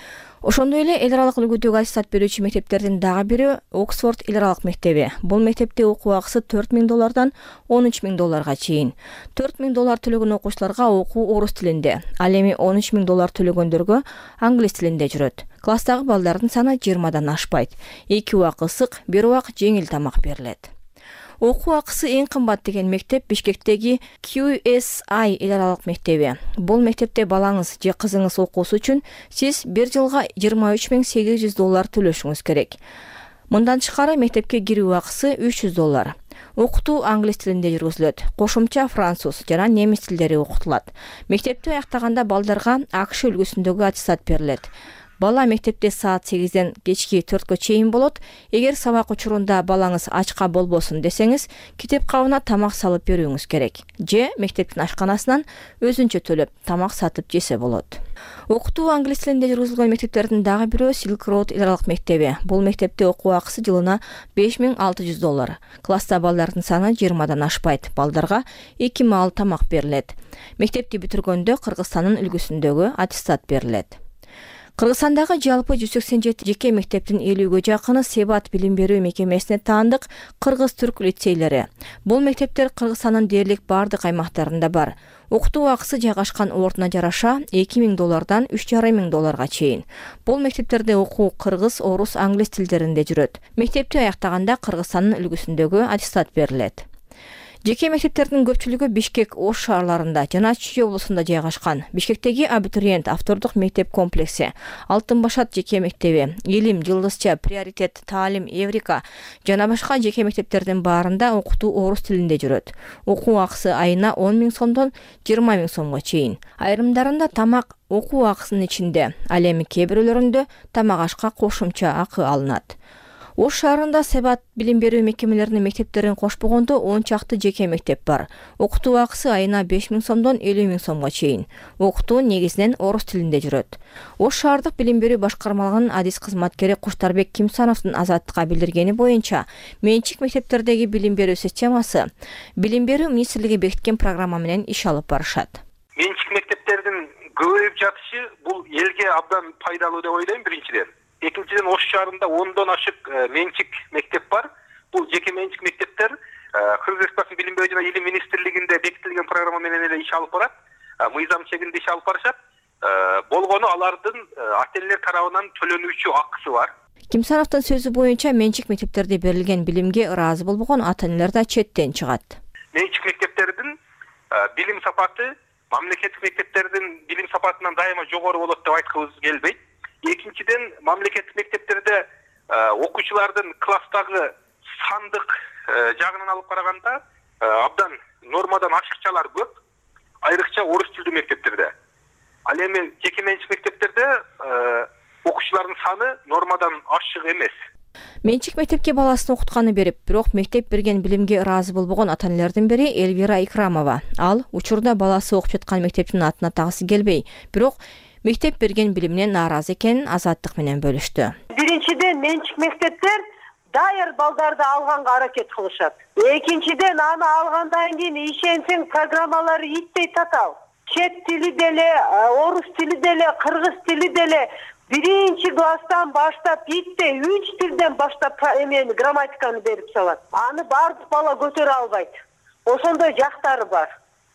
Speaker 18: Ошондой эле эл аралык үлгүдөгү аттестат берүүчү мектептердин дагы бири Оксфорд эл аралык мектеби. Бул мектепте окуу акысы төрт миң доллардан он үч миң долларга чейин. төрт миң доллар төлөгөн окуучуларга окуу орус тилинде, ал эми он үч миң доллар төлөгөндөргө англис тилинде жүрөт. Класстагы балдардын саны жыйырмадан ашпайт. эки убак ысык, бир убак жеңил тамак берилет. Окуу акысы эң кымбат деген мектеп Бишкектеги Q S I эл аралык мектеби. Бул мектепте балаңыз же кызыңыз окуусу үчүн сиз бир жылга жыйырма үч миң сегиз жүз доллар төлөшүңүз керек. Мындан тышкары мектепке кирүү акысы үч жүз доллар. Окутуу англис тилинде жүргүзүлөт. Кошумча француз жана немис тилдери окутулат. Мектепти аяктаганда балдарга АКШ үлгүсүндөгү аттестат берилет. Бала мектепте саат сегизден кечки төрткө чейин болот. Эгер сабак учурунда балаңыз ачка болбосун десеңиз, китеп кабына тамак салып берүүңүз керек. Же мектептин ашканасынан өзүнчө төлөп тамак сатып жесе болот. Окутуу англис тилинде жүргүзүлгөн мектептердин дагы бирөө Silk Road эл аралык мектеби. Бул мектепте окуу акысы жылына беш миң алты жүз доллар. Класста балдардын саны жыйырмадан ашпайт. Балдарга эки маал тамак берилет. Мектепти бүтүргөндө Кыргызстандын үлгүсүндөгү аттестат берилет. Кыргызстандагы жалпы жүз сексен жети жеке мектептин элүүгө жакыны Себат билим берүү мекемесине таандык кыргыз-түрк лицейлери. Бул мектептер Кыргызстандын дээрлик бардык аймактарында бар. Окутуу акысы жайгашкан ордуна жараша эки миң доллардан үч жарым миң долларга чейин. Бул мектептерде окуу кыргыз, орус, англис тилдеринде жүрөт. Мектепти аяктаганда Кыргызстандын үлгүсүндөгү аттестат берилет. Жеке мектептердин көпчүлүгү Бишкек, Ош шаарларында жана Чүй облусунда жайгашкан. Бишкектеги абитуриент автордук мектеп комплекси, Алтын Башат жеке мектеби, Илим, Жылдызча, Приоритет, Таалим, Эврика жана башка жеке мектептердин баарында окутуу орус тилинде жүрөт. Окуу акысы айына он миң сомдон жыйырма миң сомго чейин. Айрымдарында тамак окуу акысынын ичинде, ал эми кээ бирөөлөрүндө тамак ашка кошумча акы алынат. Ош шаарында Себат билим берүү мекемелеринин мектептерин кошпогондо он чакты жеке мектеп бар. Окутуу акысы айына беш миң сомдон элүү миң сомго чейин. Окутуу негизинен орус тилинде жүрөт. Ош шаардык билим берүү башкармалыгынын адис кызматкери Куштарбек Кимсановдун Азаттыкка билдиргени боюнча, менчик мектептердеги билим берүү системасы билим берүү министрлиги бекиткен программа менен иш алып барышат.
Speaker 5: Менчик мектептердин көбөйүп жатышы бул элге абдан пайдалуу деп ойлойм биринчиден. Экинчиден Ош шаарында ондон ашык менчик мектеп бар. Бул жеке менчик мектептер Кыргыз Республикасынын билим берүү жана илим министрлигинде бекитилген программа менен эле иш алып барат. Мыйзам чегинде иш алып барышат. Болгону алардын ата-энелер тарабынан төлөнүүчү акысы бар.
Speaker 18: Кимсановдун сөзү боюнча менчик мектептерде берилген билимге ыраазы болбогон ата-энелер да четтен чыгат.
Speaker 5: Менчик мектептердин билим сапаты мамлекеттик мектептердин билим сапатынан дайыма жогору болот деп айткыбыз келбейт. Экинчиден мамлекеттик мектептерде окуучулардын класстагы сандык жагынан алып караганда абдан нормадан ашыкчалар көп, айрыкча орус тилдүү мектептерде. Ал эми жеке менчик мектептерде окуучулардын саны нормадан ашык эмес.
Speaker 18: Менчик мектепке баласын окутканы берип, бирок мектеп берген билимге ыраазы болбогон ата-энелердин бири Элвира Икрамова. Ал учурда баласы окуп жаткан мектептин атын атагысы келбей, бирок мектеп берген билиминен нааразы экенин Азаттык менен бөлүштү.
Speaker 20: Биринчиден менчик мектептер даяр балдарды алганга аракет кылышат. Экинчиден аны алгандан кийин ишенсең программалары итпей татал. Чет тили деле, орус тили деле, кыргыз тили деле биринчи класстан баштап итте үч тилден баштап эмени грамматиканы берип салат. Аны бардык бала көтөрө албайт. Ошондой жактары бар.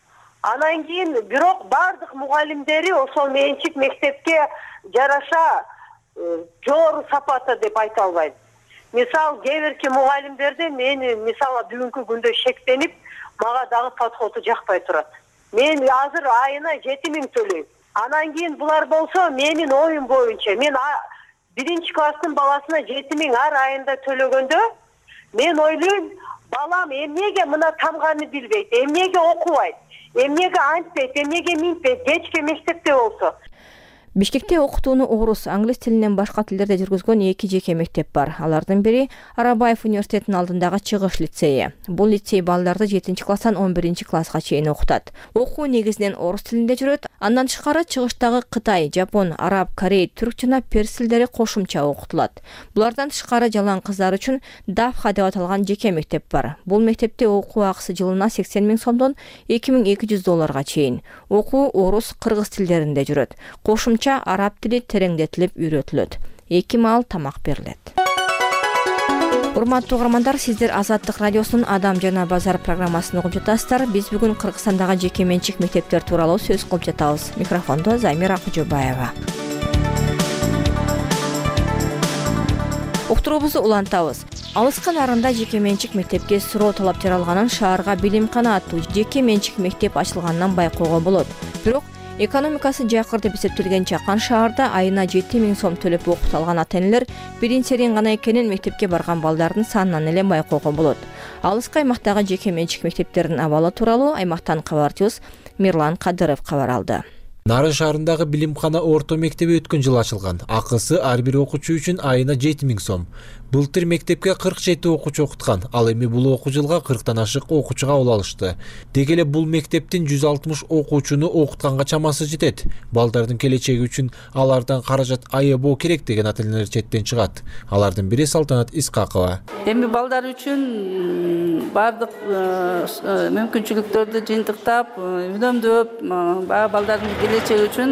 Speaker 20: Анан кийин бирок бардык мугалимдери ошол менчик мектепке жараша жогору сапатта деп айта албайм. Мисал, кээ бирки мугалимдерде мени мисалы бүгүнкү күндө шектенип, мага дагы подходу жакпай турат. Мен азыр айына жети миң төлөйм. Анан кийин булар болсо менин оюм боюнча мен биринчи класстын баласына жети миң ар айында төлөгөндө мен ойлойм, балам эмнеге мына тамганы билбейт, эмнеге окубайт, эмнеге антпейт, эмнеге минтпейт, кечке мектепте болсо.
Speaker 18: Бишкекте окутууну орус, англис тилинен башка тилдерде жүргүзгөн эки жеке мектеп бар. Алардын бири Арабаев университетинин алдындагы Чыгыш лицейи. Бул лицей балдарды жетинчи класстан он биринчи класска чейин окутат. Окуу негизинен орус тилинде жүрөт. Андан тышкары Чыгыштагы Кытай, Жапон, Араб, Корей, түрк жана перс тилдери кошумча окутулат. Булардан тышкары жалаң кыздар үчүн Давха деп аталган жеке мектеп бар. Бул мектепте окуу акысы жылына сексен миң сомдон эки миң эки жүз долларга чейин. Окуу орус, кыргыз тилдеринде жүрөт. Кошумча боюнча араб тили тереңдетилип үйрөтүлөт. Эки маал тамак берилет. Урматтуу угармандар, сиздер Азаттык радиосунун Адам жана базар программасын угуп жатасыздар. Биз бүгүн Кыргызстандагы жеке менчик мектептер тууралуу сөз кылып жатабыз. Микрофондо Замира Кожобаева. Уктуруубузду улантабыз. Алыскы нарында жеке менчик мектепке суроо талап жаралганын, шаарга Билимкана аттуу жеке менчик мектеп ачылганынан байкоого болот. Бирок экономикасы жакыр деп эсептелген Чакан шаарда айына жети миң сом төлөп окута алган ата-энелер бирин серин гана экенин мектепке барган балдардын санынан эле байкоого болот. Алыскы аймактагы жеке менчик мектептердин абалы тууралуу аймактан кабарчыбыз Мирлан Кадыров кабар алды.
Speaker 21: Нарын шаарындагы Билимкана орто мектеби өткөн жылы ачылган. Акысы ар бир окуучу үчүн айына жети миң сом. Былтыр мектепке кырк жети окуучу окуткан. Ал эми бул окуу жылга кырктан ашык окуучуга кабыл алышты. Деги эле бул мектептин жүз алтымыш окуучуну окутканга чамасы жетет. Балдардын келечеги үчүн алардан каражат аябоо керек деген ата-энелер четтен чыгат. Алардын бири Салтанат Искакова.
Speaker 22: Эми балдар үчүн бардык мүмкүнчүлүктөрдү жыйынтыктап, үнөмдөп, баягы балдардын келечеги үчүн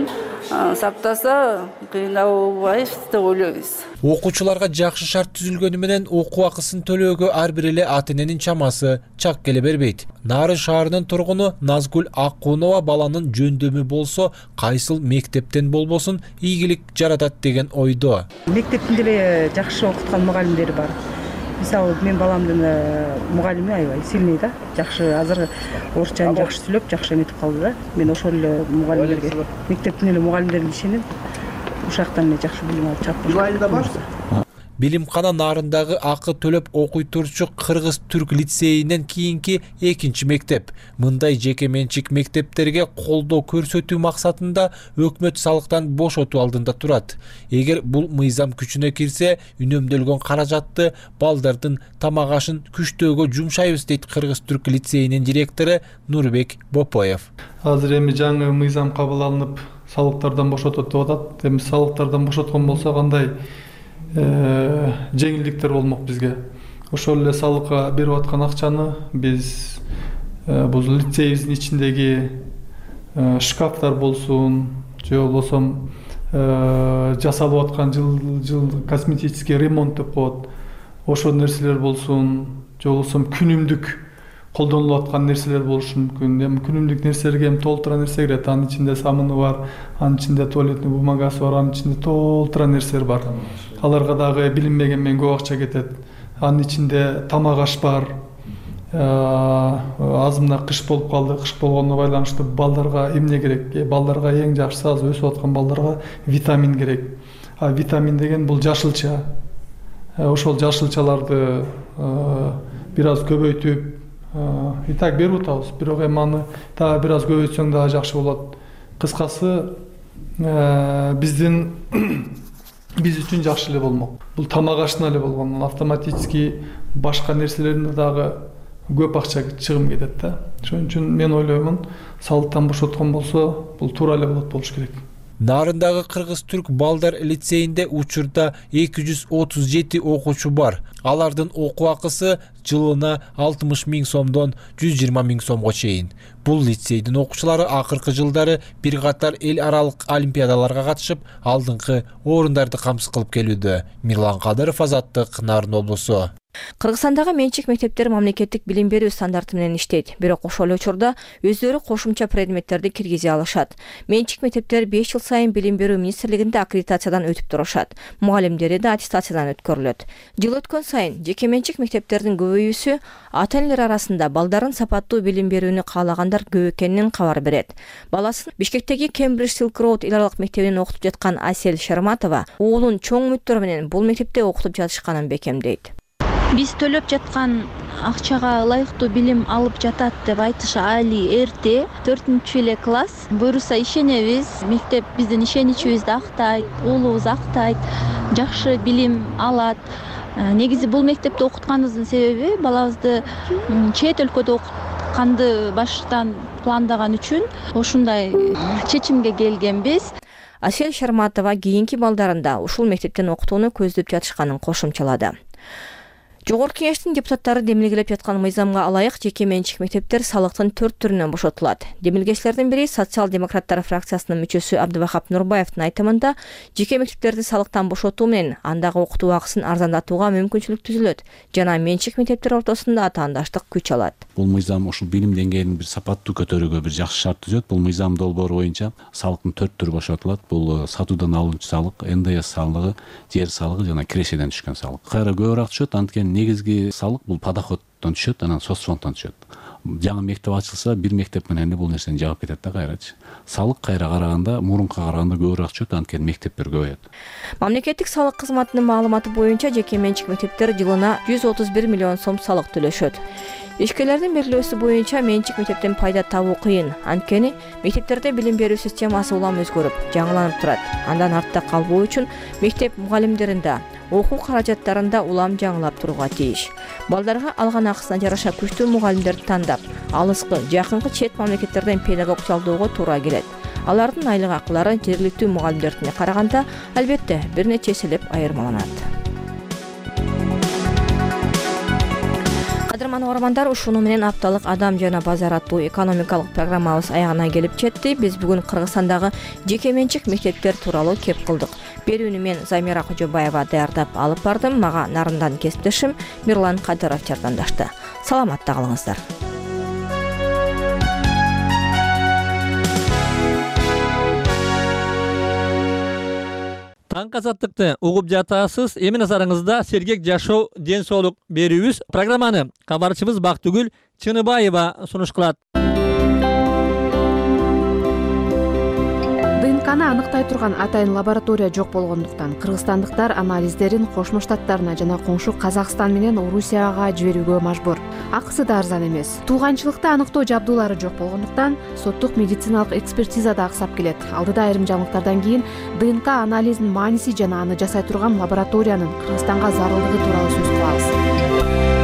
Speaker 22: сактаса кыйналбайбыз деп ойлойбуз.
Speaker 21: Окуучуларга жакшы шарт түзүлгөнү менен окуу акысын төлөөгө ар бир эле ата-эненин чамасы чак келе бербейт. Нарын шаарынын тургуну Назгүл Аккунова баланын жөндөмү болсо, кайсыл мектептен болбосун ийгилик жаратат деген ойдо.
Speaker 23: Мектептин деле жакшы окуткан мугалимдери бар. Мисалы, мен баламдын мугалими аябай сильный да, жакшы азыр орусчаны жакшы сүйлөп, жакшы эметип калды да. Мен ошол эле мугалимдерге, мектептин эле мугалимдерин ишенем, ушактан эле жакшы билим алып чыгып. Жубайында барсыз?
Speaker 21: Билимкана нарындагы акы төлөп окуй турчу Кыргыз-Түрк лицейинен кийинки экинчи мектеп. Мындай жеке менчик мектептерге колдоо көрсөтүү максатында өкмөт салыктан бошотуу алдында турат. Эгер бул мыйзам күчүнө кирсе, үнөмдөлгөн каражатты балдардын тамак ашын күчтөөгө жумшайбыз дейт Кыргыз-Түрк лицейинин директору Нурбек Бопоев.
Speaker 24: Азыр эми жаңы мыйзам кабыл алынып, салыктардан бошотот деп атат. Эми салыктардан бошоткон болсо кандай жеңилдиктер болмок бизге. Ошол эле салыкка берип аткан акчаны биз бул лицейибиздин ичиндеги шкафтар болсун, же болбосо жасалып аткан жыл жыл косметический ремонт деп коет. Ошол нерселер болсун, же болбосо күнүмдүк колдонулуп аткан нерселер болушу мүмкүн. Эми күнүмдүк нерселерге эми толтура нерсе кирет. Анын ичинде самыны бар, анын ичинде туалетный бумагасы бар, анын ичинде толтура нерселер бар. Аларга дагы билинбеген менен көп акча кетет. Анын ичинде тамак аш бар. Азымда кыш болуп калды. Кыш болгонуна байланыштуу балдарга эмне керек? Балдарга эң жакшысы азыр өсүп аткан балдарга витамин керек. А витамин деген бул жашылча. Ошол жашылчаларды бир аз көбөйтүп и так берип атабыз. Бирок эми аны дагы бир аз көбөйтсөң дагы жакшы болот. Кыскасы биздин биз үчүн жакшы эле болмок. Бул тамак ашына эле болгон, автоматически башка нерселеринде дагы көп акча чыгым кетет да. Ошон үчүн мен ойлоймун, салыктан бошоткон болсо, бул туура эле болот болуш керек.
Speaker 21: Нарындагы Кыргыз-Түрк балдар лицейинде учурда эки жүз отуз жети окуучу бар. Алардын окуу акысы жылына алтымыш миң сомдон жүз жыйырма миң сомго чейин. Бул лицейдин окуучулары акыркы жылдары бир катар эл аралык олимпиадаларга катышып, алдыңкы орундарды камсыз кылып келүүдө. Мирлан Кадыров, Азаттык, Нарын облусу.
Speaker 18: Кыргызстандагы менчик мектептер мамлекеттик билим берүү стандарты менен иштейт. Бирок ошол учурда өздөрү кошумча предметтерди киргизе алышат. Менчик мектептер беш жыл сайын билим берүү министрлигинде аккредитациядан өтүп турушат. Мугалимдери да аттестациядан өткөрүлөт. Жыл өткөн сайын жеке менчик мектептердин көбөйүүсү ата-энелер арасында балдарын сапаттуу билим берүүнү каалагандар көп экенин кабар берет. Баласын Бишкектеги Кембридж Силк Роуд эл аралык мектебинен окутуп жаткан Асель Шарматова уулун чоң үмүттөр менен бул мектепте окутуп жатышканын бекемдейт.
Speaker 25: Биз төлөп жаткан акчага ылайыктуу билим алып жатат деп айтыш али эрте. төртүнчү эле класс. Буюрса ишенебиз. Мектеп биздин ишеничибизди актайт, уулубуз актайт, жакшы билим алат. Негизи бул мектепте окутканыбыздын себеби балабызды чет өлкөдө окутканды баштан пландаган үчүн ушундай чечимге келгенбиз. Асель Шарматова кийинки балдарында ушул мектептен окутууну көздөп жатышканын кошумчалады.
Speaker 18: Жогорку Кеңештин депутаттары демилгелеп жаткан мыйзамга ылайык жеке менчик мектептер салыктын төрт түрүнөн бошотулат. Демилгечилердин бири социал-демократтар фракциясынын мүчөсү Абдывахап Нурбаевдин айтымында жеке мектептерди салыктан бошотуу менен андагы окутуу акысын арзандатууга мүмкүнчүлүк түзүлөт жана менчик мектептер ортосунда атаандаштык күч алат.
Speaker 3: Бул мыйзам ушул билим деңгээлин бир сапаттуу көтөрүүгө бир жакшы шарт түзөт. Бул мыйзам долбоору боюнча салыктын төрт түрү бошотулат. Бул сатуудан алынчу салык, эн дэ эс салыгы, жер салыгы жана кирешеден түшкөн салык. Кайра көбүрөөк түшөт, анткени негизги салык бул подоходдон түшөт, анан соцфонддон түшөт. Жаңы мектеп ачылса, бир мектеп менен бул нерсени жаап кетет да кайрачы. Салык кайра караганда, мурунка караганда көбүрөөк түшөт, анткени мектептер көбөйөт.
Speaker 18: Мамлекеттик салык кызматынын маалыматы боюнча жеке менчик мектептер жылына жүз отуз бир миллион сом салык төлөшөт. Ишкерлердин белгилөөсү боюнча менчик мектептен пайда табуу кыйын. Анткени мектептерде билим берүү системасы улам өзгөрүп, жаңыланып турат. Андан артта калбоо үчүн мектеп мугалимдерин да, окуу каражаттарын да улам жаңылап турууга тийиш. Балдарга алган акысына жараша күчтүү мугалимдерди тандап, алыскы, жакынкы чет мамлекеттерден педагог жалдоого туура келет. Алардын айлык акылары жергиликтүү мугалимдердине караганда албетте бир нече эселеп айырмаланат. Кадырман угармандар, ушуну менен апталык Адам жана базар аттуу экономикалык программабыз аягына келип жетти. Биз бүгүн Кыргызстандагы жеке менчик мектептер тууралуу кеп кылдык. Берүүнү мен Замира Кожобаева даярдап алып бардым. Мага нарындан кесиптешим Мирлан Кадыров жардамдашты. Саламатта калыңыздар.
Speaker 1: Таң азаттыкты угуп жатасыз. Эми назарыңызда сергек жашоо, ден соолук берүүбүз. Программаны кабарчыбыз Бактыгүл Чыныбаева сунуш кылат.
Speaker 4: ДНКны аныктай турган атайын лаборатория жок болгондуктан кыргызстандыктар анализдерин Кошмо Штаттарына жана коңшу Казакстан менен Орусияга жиберүүгө мажбур. Акысы да арзан эмес. Тууганчылыкты аныктоо жабдуулары жок болгондуктан соттук медициналык экспертиза да аксап келет. Алдыда айрым жаңылыктардан кийин ДНК анализинин мааниси жана аны жасай турган лабораториянын Кыргызстанга зарылдыгы тууралуу сөз кылабыз.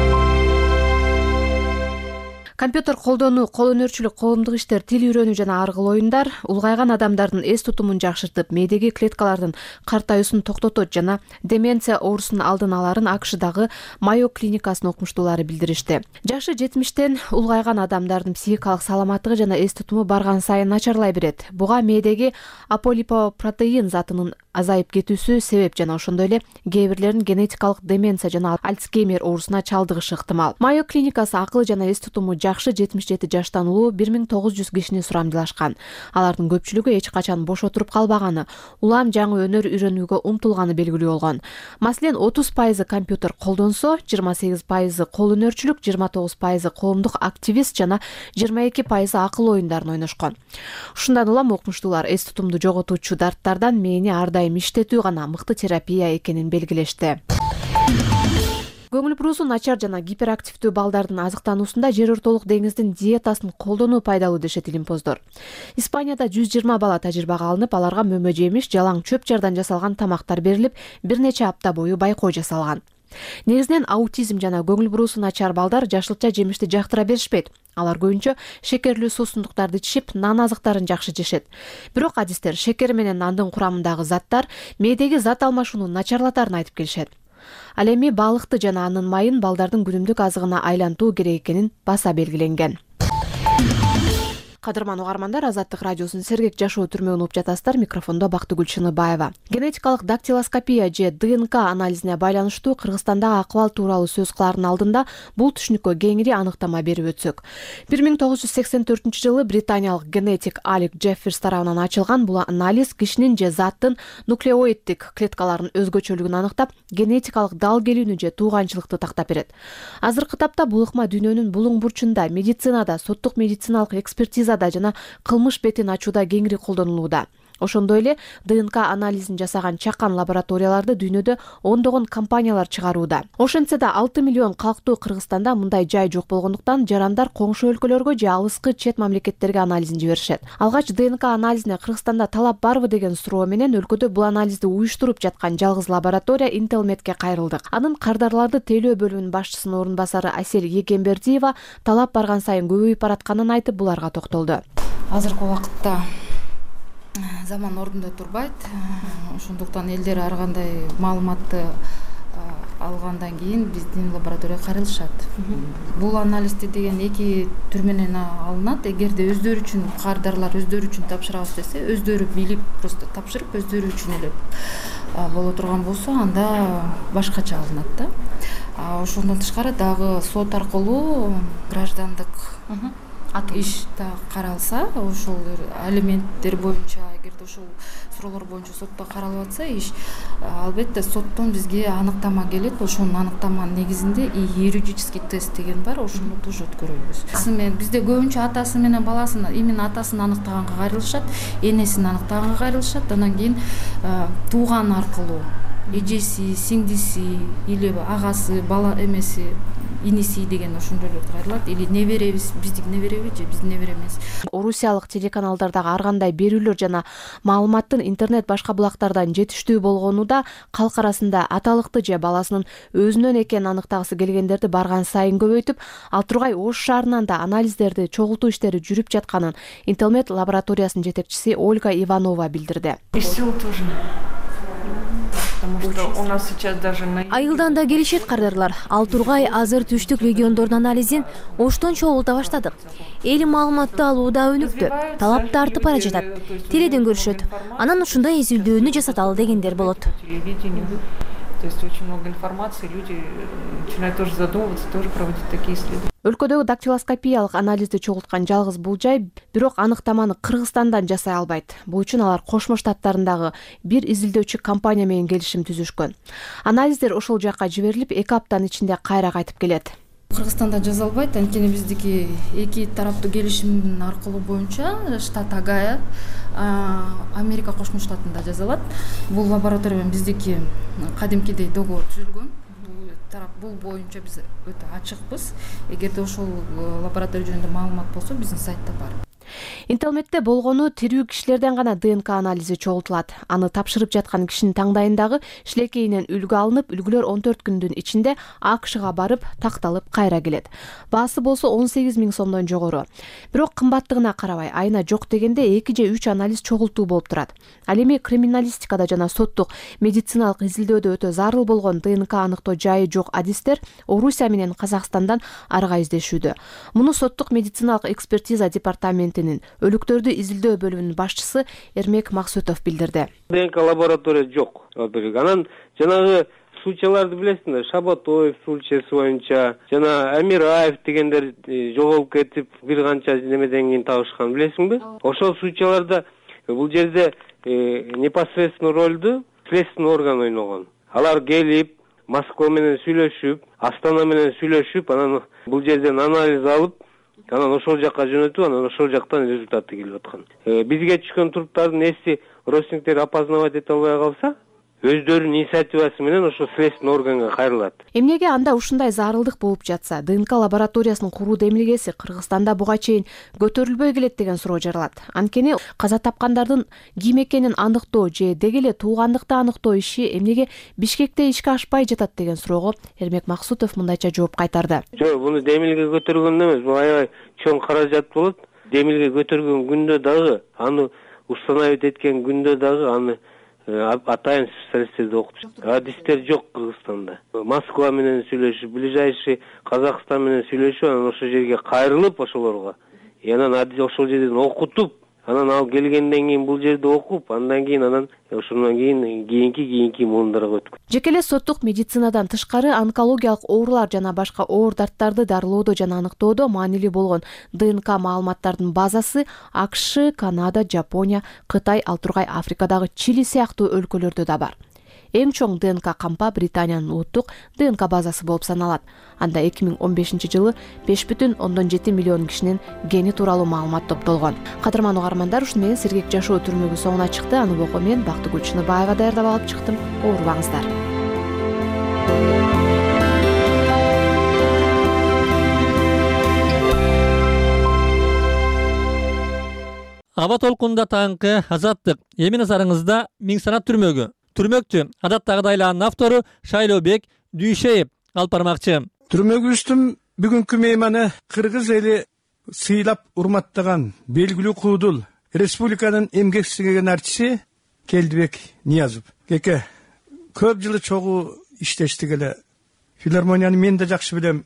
Speaker 4: Компьютер колдонуу, кол өнөрчүлүк, коомдук иштер, тил үйрөнүү жана ар кыл оюндар улгайган адамдардын эс тутумун жакшыртып, мээдеги клеткалардын картаюусун токтотот жана деменция оорусунун алдын аларын АКШдагы Майо клиникасынын окумуштуулары билдиришти. Жашы жетимиштен улгайган адамдардын психикалык саламаттыгы жана эс тутуму барган сайын начарлай берет. Буга мээдеги аполипопротеин затынын азайып кетүүсү себеп жана ошондой эле кээ бирлеринин генетикалык деменция жана Альцгеймер оорусуна чалдыгышы ыктымал. Майо клиникасы акыл жана эс тутуму жакшы жетимиш жети жаштан улуу бир миң тогуз жүз кишини сурамдылашкан. Алардын көпчүлүгү эч качан бош отуруп калбаганы, улам жаңы өнөр үйрөнүүгө умтулганы белгилүү болгон. Маселен, отуз пайызы компьютер колдонсо, жыйырма сегиз пайызы кол өнөрчүлүк, жыйырма тогуз пайызы коомдук активист жана жыйырма эки пайызы акыл оюндарын ойношкон. Ушундан улам окумуштуулар эс тутумду жоготуучу дарттардан мээни ар дайым иштетүү гана мыкты терапия экенин белгилешти. Көңүл буруусу начар жана гиперактивдүү балдардын азыктануусунда жер ортолук деңиздин диетасын колдонуу пайдалуу дешет илимпоздор. Испанияда жүз жыйырма бала тажрыйбага алынып, аларга мөмө жемиш, жалаң чөп жардан жасалган тамактар берилип, бир нече апта бою байкоо жасалган. Негизинен аутизм жана көңүл буруусу начар балдар жашылча жемишти жактыра беришпейт. Алар көбүнчө шекерлүү суусундуктарды ичишип, нан азыктарын жакшы жешет. Бирок адистер шекер менен нандын курамындагы заттар мээдеги зат алмашууну начарлатарын айтып келишет. Ал эми балыкты жана анын майын балдардын күнүмдүк азыгына айлантуу керек экенин баса белгиленген. Кадырман угармандар, Азаттык радиосунун сергек жашоо түрмөгүн угуп жатасыздар. Микрофондо Бактыгүл Чыныбаева. Генетикалык дактилоскопия же ДНК анализине байланыштуу Кыргызстандагы акыбал тууралуу сөз кылаардын алдында бул түшүнүккө кеңири аныктама берип өтсөк. бир миң тогуз жүз сексен төртүнчү жылы британиялык генетик Алек Джефферс тарабынан ачылган бул анализ кишинин же заттын нуклеоиддик клеткаларынын өзгөчөлүгүн аныктап, генетикалык дал келүүнү же тууганчылыкты тактап берет. Азыркы тапта бул ыкма дүйнөнүн булуң бурчунда, медицинада, соттук медициналык экспертиза жана кылмыш бетин ачууда кеңири колдонулууда. Ошондой эле ДНК анализин жасаган чакан лабораторияларды дүйнөдө ондогон компаниялар чыгарууда. Ошентсе да алты миллион калктуу Кыргызстанда мындай жай жок болгондуктан жарандар коңшу өлкөлөргө же алыскы чет мамлекеттерге анализин жиберишет. Алгач ДНК анализине Кыргызстанда талап барбы деген суроо менен өлкөдө бул анализди уюштуруп жаткан жалгыз лаборатория Интелмедке кайрылдык. Анын кардарларды тейлөө бөлүмүнүн башчысынын орун басары Асель Егембердиева талап барган сайын көбөйүп баратканын айтып буларга токтолду.
Speaker 6: Азыркы убакытта заман ордунда турбайт. Ошондуктан элдер ар кандай маалыматты алгандан кийин биздин лабораторияга кайрылышат. Бул анализди деген эки түр менен алынат. Эгерде өздөрү үчүн кардарлар өздөрү үчүн тапшырабыз десе, өздөрү билип просто тапшырып өздөрү үчүн эле боло турган болсо, анда башкача алынат да. Ошондон тышкары дагы сот аркылуу граждандык иш да каралса, ошол алименттер боюнча, эгерде ошол суроолор боюнча сотто каралып атса иш, албетте соттон бизге аныктама келет. Ошонун аныктаманын негизинде юридический тест деген бар, ошону тоже өткөрөбүз. Мен бизде көбүнчө атасы менен баласын, именно атасын аныктаганга кайрылышат, энесин аныктаганга кайрылышат, андан кийин тууган аркылуу эжеси, сиңдиси или агасы, бала эмеси, иниси деген ошондойлорду кайрылат, или неберебиз, биздики небереби же биздин небере эмес.
Speaker 4: Орусиялык телеканалдардагы ар кандай берүүлөр жана маалыматтын интернет башка булактардан жетиштүү болгону да калк арасында аталыкты же баласынын өзүнөн экенин аныктагысы келгендерди барган сайын көбөйтүп, ал Тургай Ош шаарынан да анализдерди чогултуу иштери жүрүп жатканын Интелмед лабораториясынын жетекчиси Ольга Иванова билдирди.
Speaker 7: Айылдан да келишет кардарлар. Ал Тургай азыр түштүк региондордун анализин Оштон чогулта баштадык. Эл маалыматты алууда өнүктү, талапты артып бара жатат. Теледен көрүшөт. Анан ушундай изилдөөнү жасаталы дегендер болот.
Speaker 23: То есть очень много информации, люди начинают тоже задумываться, тоже проводить такие исследования.
Speaker 4: Өлкөдөгү дактилоскопиялык анализди чогулткан жалгыз бул жай, бирок аныктаманы Кыргызстандан жасай албайт. Бул үчүн алар Кошмо Штаттарындагы бир изилдөөчү компания менен келишим түзүшкөн. Анализдер ошол жакка жиберилип, эки аптанын ичинде кайра кайтып келет.
Speaker 6: Кыргызстанда жазалбайт, анткени биздики эки тараптуу келишим аркылуу боюнча штат Агая, Америка Кошмо Штатында жазалат. Бул лаборатория менен биздики кадимкидей договор түзүлгөн. Тарап бул боюнча биз өтө ачыкпыз. Эгерде ошол лаборатория жөнүндө маалымат болсо, биздин сайтта бар.
Speaker 4: Интернетте болгону тирүү кишилерден гана ДНК анализи чогултулат. Аны тапшырып жаткан кишинин таңдайындагы шилекейинен үлгү алынып, үлгүлөр он төрт күндүн ичинде АКШга барып, такталып кайра келет. Баасы болсо он сегиз миң сомдон жогору. Бирок кымбаттыгына карабай, айына жок дегенде эки же үч анализ чогултуу болуп турат. Ал эми криминалистикада жана соттук медициналык изилдөөдө өтө зарыл болгон ДНК аныктоо жайы жок адистер Орусия менен Казакстандан арга издешүүдө. Муну соттук медициналык экспертиза департаментинин өлүктөрдү изилдөө бөлүмүнүн башчысы Эрмек Максутов билдирди.
Speaker 8: ДНК лаборатория жок. Анан жанагы случайларды билесиңер, Шабатоев случайсы боюнча, жана Амираев дегендер жоголуп кетип, бир канча немеден кийин табышкан, билесиңби? Ошол случайларда бул жерде непосредственно ролду следственный орган ойногон. Алар келип, Москва менен сүйлөшүп, Астана менен сүйлөшүп, анан бул жерден анализ алып, анан ошол жакка жөнөтүп, анан ошол жактан результаты келип аткан. Бизге түшкөн туруктардын эси родственниктер опознавать эте албай калса, өздөрүнүн инициативасы менен ошо следственный органга кайрылат.
Speaker 4: Эмнеге анда ушундай зарылдык болуп жатса, ДНК лабораториясынын куруу демилгеси Кыргызстанда буга чейин көтөрүлбөй келет деген суроо жаралат. Анткени каза тапкандардын ким экенин аныктоо же деги эле туугандыкты аныктоо иши эмнеге Бишкекте ишке ашпай жатат деген суроого Эрмек Максутов мындайча жооп кайтарды.
Speaker 8: Жок, буну демилге көтөргөн эмес, бул аябай чоң каражат болот. Демилге көтөргөн күндө дагы, аны установить эткен күндө дагы аны атайын специалисттерди окуп. Адистер жок Кыргызстанда. Москва менен сүйлөшүп, ближайший Казакстан менен сүйлөшүп, анан ошол жерге кайрылып ошолорго. Анан ошол жерден окутуп, анан ал келгенден кийин бул жерде окуп, андан кийин анан ошондон кийин кийинки кийинки муундарга өткөн.
Speaker 4: Жеке эле соттук медицинадан тышкары онкологиялык оорулар жана башка оор дарттарды дарылоодо жана аныктоодо маанилүү болгон ДНК маалыматтардын базасы АКШ, Канада, Жапония, Кытай, ал Тургай Африкадагы Чили сыяктуу өлкөлөрдө да бар. Эң чоң ДНК кампа Британиянын улуттук ДНК базасы болуп саналат. Анда эки миң он бешинчи жылы беш бүтүн ондон жети миллион кишинин гени тууралуу маалымат топтолгон. Кадырман угармандар, ушуну менен сергек жашоо түрмөгү соңуна чыкты. Аны окуу мен Бактыгүл Чыныбаева даярдап алып чыктым. Оорубаңыздар.
Speaker 1: Аба толкунда таңкы Азаттык. Эми назарыңызда Миң санат түрмөгү. Түрмөкчү адаттагыдайланын автору Шайлообек Дүйшеев алып бармакчы.
Speaker 9: Түрмөгүбүздүн бүгүнкү мейманы кыргыз эли сыйлап урматтаган белгилүү куудул республиканын эмгек сиңирген артисти Келдибек Ниязов. Кеке көп жылы чогуу иштештик эле филармонияны мен да жакшы билем.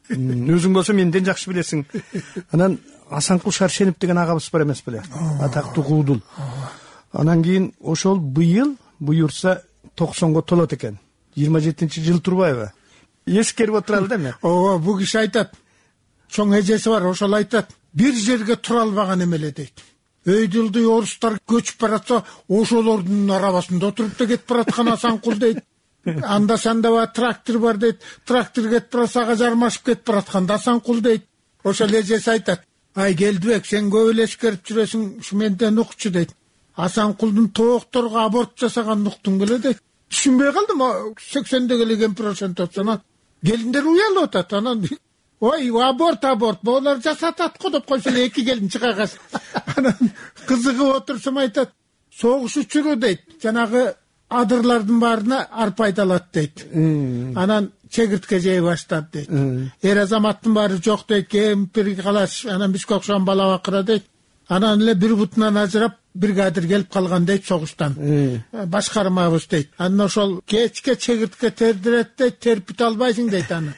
Speaker 9: Өзүң болсо менден жакшы билесиң. Анан Асанкул Шаршенов деген агабыз бар эмес беле? Атактуу куудул. Анан кийин ошол быйыл буюрса токсонго толот экен. жыйырма жетинчи жыл турбайбы? Эскерип отуралы да мен.
Speaker 2: Ооба, бул киши айтат. Чоң эжеси бар, ошол айтат. Бир жерге тура албаган эмеле дейт. Өйдүлдү орустар көчүп баратса, ошолордун арабасында отуруп да кетип бараткан Асанкул дейт. Анда санда бар трактор бар дейт. Трактор кетип барса, ага жармашып кетип бараткан Асанкул дейт. Ошол эжеси айтат. Ай келдибек, сен көп эле эскерип жүрөсүң, ушу менден укчу дейт. Асанкулдун тоокторго аборт жасаганын уктуң беле дейт. Түшүнбөй калдым. сексенде келе кемпир ошентип атса, келиндер уялып атат. Анан ой, аборт, аборт, болар жасатат го деп койсо эле эки келин чыга калса. Анан кызыгып отурсам айтат, согуш учуру дейт, жанагы адырлардын баарына арпа айдалат дейт. Анан чегиртке жей баштап дейт. Эр азаматтын баары жок дейт, кемпир калаш, анан бизге окшогон бала бакыра дейт. Анан эле бир бутунан ажырап, бригадир келип калган дейт согуштан. Башкармабыз дейт. Анан ошол кечке чегиртке тердирет дейт, терпите албайсың дейт аны.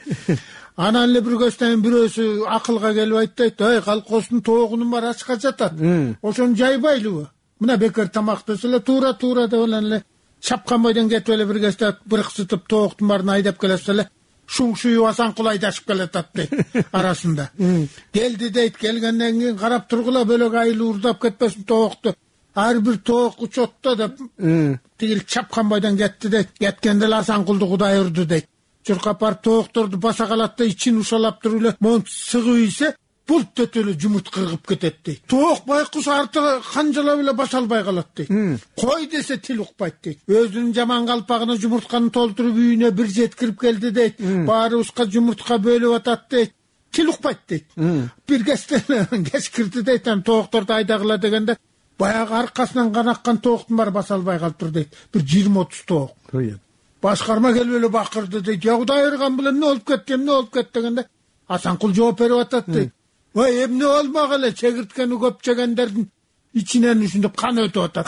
Speaker 2: Анан эле бир көстөн бирөөсү акылга келип айтты, "Ой, колхоздун тоогунун баары ачка жатат. Ошону жайбайлыбы? Мына бекер тамактаса эле туура туура деп эле чапкан бойдон кетип эле бир көстө бырксытып тооктун баарын айдап келсе эле шуң шуюп Асанкул айдашып келатат дейт арасында. Келди дейт, келгенден кийин карап тургула бөлөк айыл урдап кетпесин тоокту. Ар бир тоок учетто деп тигил чапкан бойдон кетти дейт. Кеткенде эле Асанкулду Кудай урду дейт. Чуркап барып тоокторду баса калат да ичин ушалап туруп эле монт сыгып ийсе булт өтө эле жумурт кыргып кетет дейт. Тоок байкуш арты канжалап эле баса албай калат дейт. Кой десе тил укпайт дейт. Өзүнүн жаман калпагына жумуртканы толтуруп үйүнө бир жеткирип келди дейт. Баарыбызга жумуртка бөлүп атат дейт. Тил укпайт дейт. Бир кезде кеч кирди дейт, тоокторду айдагыла дегенде баягы аркасынан кан аккан тооктун баары баса албай калыптыр дейт. Бир жыйырма отуз тоок. Башкарма келип эле бакырды дейт. "Я Кудай ырган билем, эмне болуп кетти, эмне болуп кетти" дегенде Асанкул жооп берип атат дейт. "Ой, эмне болмок эле, чегирткени көп жегендердин ичинен ушинтип кан өтүп атат"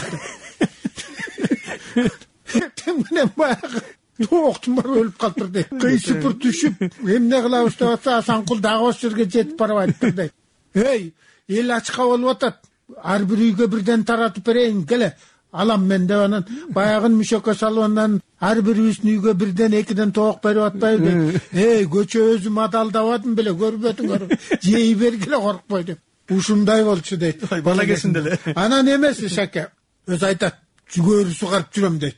Speaker 2: дейт. Тең менен баягы тооктун баары өлүп калыптыр дейт. Кыйсыпыр түшүп, эмне кылабыз деп атса, Асанкул дагы ошол жерге жетип барып айттыр дейт. "Эй, эл ачка болуп атат. Ар бир үйгө бирден таратып берейин, келе. Алам мен деп анан баягын мүшөккө салып анан ар бирибиздин үйгө бирден экиден тоок берип атпайбы дейт. Эй, көчө өзүм адалдабадым беле, көрбөдүңөр. Жей бергиле коркпой деп. Ушундай болчу дейт.
Speaker 9: Бала кезинде эле.
Speaker 2: Анан эмеси Шаке, өзү айтат, жүгөрү сугарып жүрөм дейт.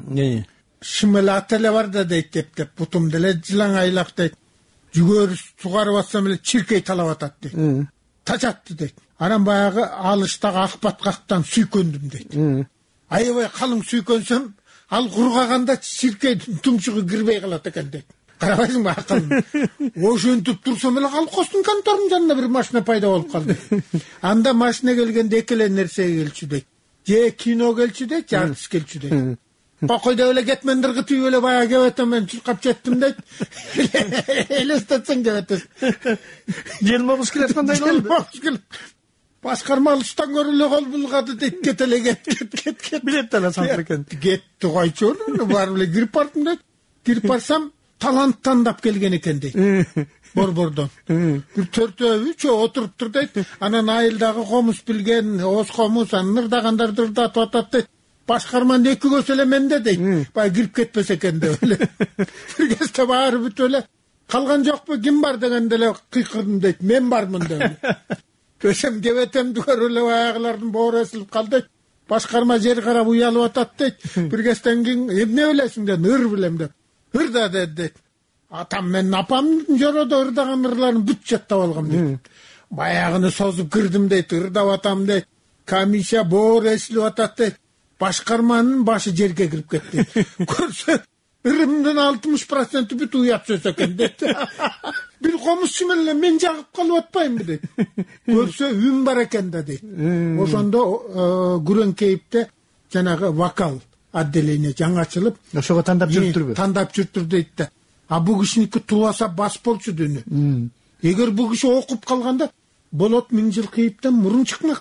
Speaker 2: Шымел ат эле бар да дейт деп деп, бутум деле жылаң айлак дейт. Жүгөрү сугарып атсам эле чиркей талап атат дейт. Тачатты дейт. Анан баягы алыштагы ак баткактан сүйкөндүм дейт. Аябай калың сүйкөнсөм, ал кургаганда чиркейдин тумшугу кирбей калат экен дейт. Карабайсыңбы акылын? Ошентип турсам эле колхоздун конторунун жанына бир машина пайда болуп калды. Анда машина келгенде эки эле нерсе келчү дейт. Же кино келчү дейт, же артист келчү дейт. Кокой деп эле кетмендер кытып эле баягы кебетем мен чуркап жеттим дейт. Элестетсең кебетесиң.
Speaker 9: Желмобуз келет кандай болду?
Speaker 2: Башкарма алыштан көрү эле кол булгады дейт. Кет эле кет, кет, кет, кет.
Speaker 9: Билет эле Асанкул экен.
Speaker 2: Кетти койчу, барып эле кирип бардым дейт. Кирип барсам, талант тандап келген экен дейт. Борбордон. Бир төртөө, үчөө отуруптур дейт. Анан айылдагы комуз билген, оз комуз, анан ырдагандарды ырдатып атат дейт. Башкарманын эки көзү эле менде дейт. Баягы кирип кетпес экен деп эле. Бир кезде баары бүтүп эле калган жокпу, ким бар дегенде эле кыйкырдым дейт. Мен бармын деп эле. Көсем кебетемди көрүп эле баягылардын боору эсилип калды. Башкарма жер карап уялып атат дейт. Бир кезден кийин эмне билесиң деп, ыр билем деп. Ырда дейт. Атам менен апамдын жородо ырдаган ырларын бүт жаттап алгам дейт. Баягыны созуп кирдим дейт, ырдап атам дейт. Камиша боору эсилип атат дейт. Башкарманын башы жерге кирип кетти. Көрсө ырымдын алтымыш проценти бүт уят сөз экен дейт. Бир комузчу менен мен жагып калып атпаймынбы дейт. Көрсө үн бар экен да дейт. Ошондо Күрөңкейипте жанагы вокал отделение жаңы ачылып,
Speaker 9: ошого тандап жүрүптүрбү?
Speaker 2: Тандап жүрүптүр дейт да. А бул кишиники туласа бас болчу дүйнө. Эгер бул киши окуп калганда болот миң жыл кийиптен мурун чыкмак да.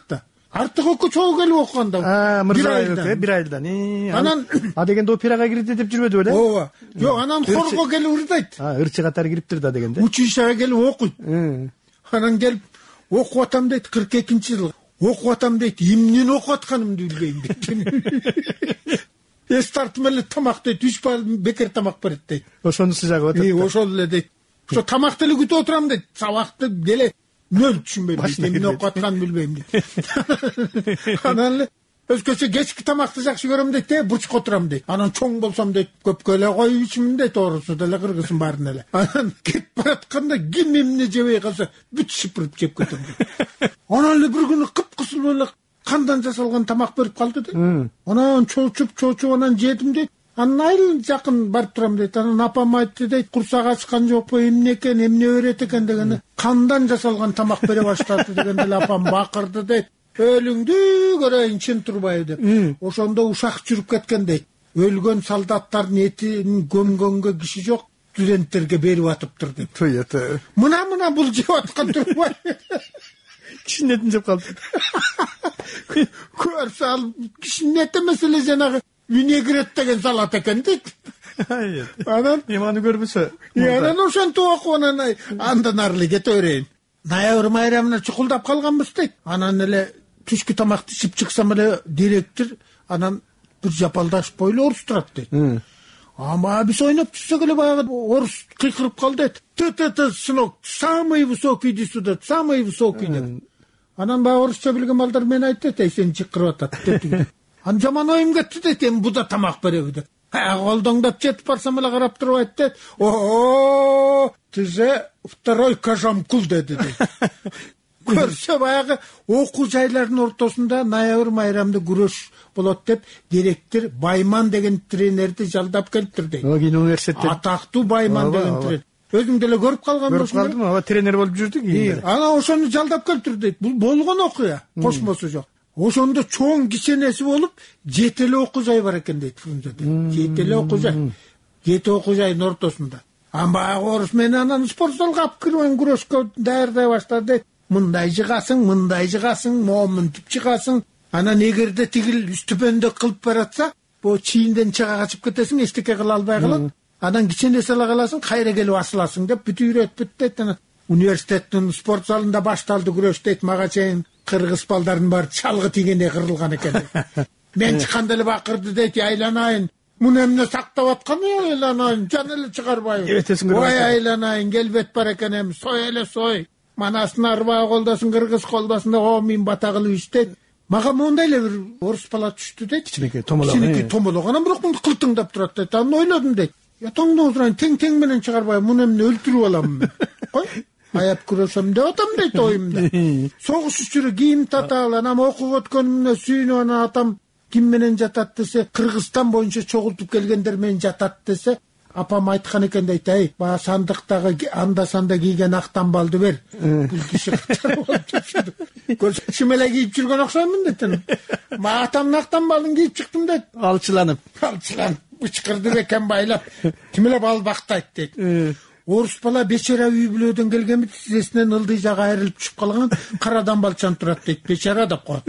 Speaker 2: артык экөө чогуу келип окуганда
Speaker 9: мырза бир айдан анан а дегенде операга кирди деп жүрбөдү беле?
Speaker 2: ооба жок анан хорго келип ырдайт,
Speaker 9: ырчы катары кириптир да дегенде,
Speaker 2: училищага келип окуйт. Анан келип окуп атам дейт, кырк экинчи жыл окуп атам дейт, эмнени окуп атканымды билбейм дейт. Эс тартып эле тамак дейт, үч бал бекер тамак берет дейт.
Speaker 9: Ошону сыжагып атат.
Speaker 2: Ошол эле дейт. Ошо тамакты эле күтүп отурам дейт. Сабакты деле нөл түшүнбөйм дейт. Эмне окуп атканын билбейм дейт. Анан эле өзгөчө кечки тамакты жакшы көрөм дейт, э, бурчка отурам дейт. Анан чоң болсом дейт, көпкө эле коюп ичмин дейт, оорусу деле кыргызын баарын эле. Анан кетип баратканда ким эмне жебей калса бүт шыпырып жеп кетем дейт. Анан эле бир күнү кыпкысыл эле кандан жасалган тамак берип калды дейт. Анан чоочуп чоочуп анан жедим дейт. Анан айыл жакын барып турам дейт. Анан апам айтты дейт, курсак ачкан жокпу, эмне экен, эмне берет экен дегенде, кандан жасалган тамак бере баштады дегенде эле апам бакырды дейт. Өлүңдү көрөйүн чын турбайбы деп. Ошондо ушак жүрүп кеткен дейт. Өлгөн солдаттардын этин көмгөнгө киши жок, студенттерге берип атыптыр деп. Мына мына бул жеп аткан турбай.
Speaker 9: Кишинин этин жеп калды.
Speaker 2: Көрсө ал кишинин эти эмес эле жанагы винегрет деген салат экен дейт. Анан
Speaker 9: эми аны көрбөсө.
Speaker 2: Анан ошентип окуп анан андан ары кете берейин. Ноябрь майрамына чукулдап калганбыз дейт. Анан эле түшкү тамакты ичип чыксам эле директор анан бир жапалдаш бойлуу орус турат дейт. Ама биз ойноп жүрсөк эле баягы орус кыйкырып калды дейт. Т-т-т сынок, самый высокий иди сюда, самый высокий деп. Анан баягы орусча билген балдар мен айтты дейт, сени чыкырып атат деп. Анан жаман оюм кетти дейт, эми буда тамак береби деп. Колдоңдоп жетип барсам эле карап туруп айтты, о, ты же второй Кажамкул деди дейт. Көрсө баягы окуу жайлардын ортосунда ноябрь майрамда күрөш болот деп директор Байман деген тренерди жалдап келиптир дейт.
Speaker 9: Кийин университетте
Speaker 2: атактуу Байман деген тренер. Өзүң деле көрүп калганбысың.
Speaker 9: Көрүп калдым, ага тренер болуп жүрдү кийин.
Speaker 2: Анан ошону жалдап келиптир дейт. Бул болгон окуя, кошмосу жок. Ошондо чоң киченеси болуп, жети эле окуу жай бар экен дейт Фрунзеде. Жети эле окуу жай. Жети окуу жайдын ортосунда. Ан баягы орус мени анан спорт залга алып кирип күрөшкө даярдай баштады дейт. Мындай жыгасың, мындай жыгасың, момунтип чыгасың. Анан эгерде тигил стипендия кылып баратса, бу чийинден чыга качып кетесиң, эчтеке кыла албай калат. Анан киченеси ала каласың, кайра келип асыласың деп бүт үйрөтүп дейт. Анан университеттин спорт залында башталды күрөш дейт. Мага чейин кыргыз балдардын баары чалгы тигендей кырылган экен. Мен чыкканда эле бакырды дейт, айланайын. Муну эмне сактап аткан, айланайын, жан эле чыгарбайбы. Ой айланайын, келбет бар экен эми, сой эле сой. Манасын арбаа колдосун, кыргыз колдосун, о мен бата кылып иштейт. Мага мондай эле бир орус бала түштү дейт.
Speaker 9: Кичинекей томолок.
Speaker 2: Кичинекей томолок. Анан бирок муну кылтыңдап турат дейт. Анан ойлодум дейт. Я тоңдоп отурайын, тең-тең менен чыгарбайбы, муну эмне өлтүрүп аламын. Кой, аяп күрөсөм деп атам дейт оюмда. Согуш үчүрү кийим таталы, анан окуп өткөнүмө сүйүнүп анан атам ким менен жатат десе, Кыргызстан боюнча чогултуп келгендер менен жатат десе, апам айткан экен дейт, ай, баягы сандыктагы анда санда кийген ак тамбалды бер. Бул киши катар болуп жүрдү. Көрсө чимеле кийип жүргөн окшоймун дейт. Ма атамдын ак тамбалын кийип чыктым дейт.
Speaker 9: Алчыланып.
Speaker 2: Алчыланып, ычкырды бекен байлап. Кимеле бал бактайт дейт. Орус бала бечара үй бүлөдөн келген бит, тизесинен ылдый жагы айрылып түшүп калган, карадан балчан турат дейт, бечара деп коет.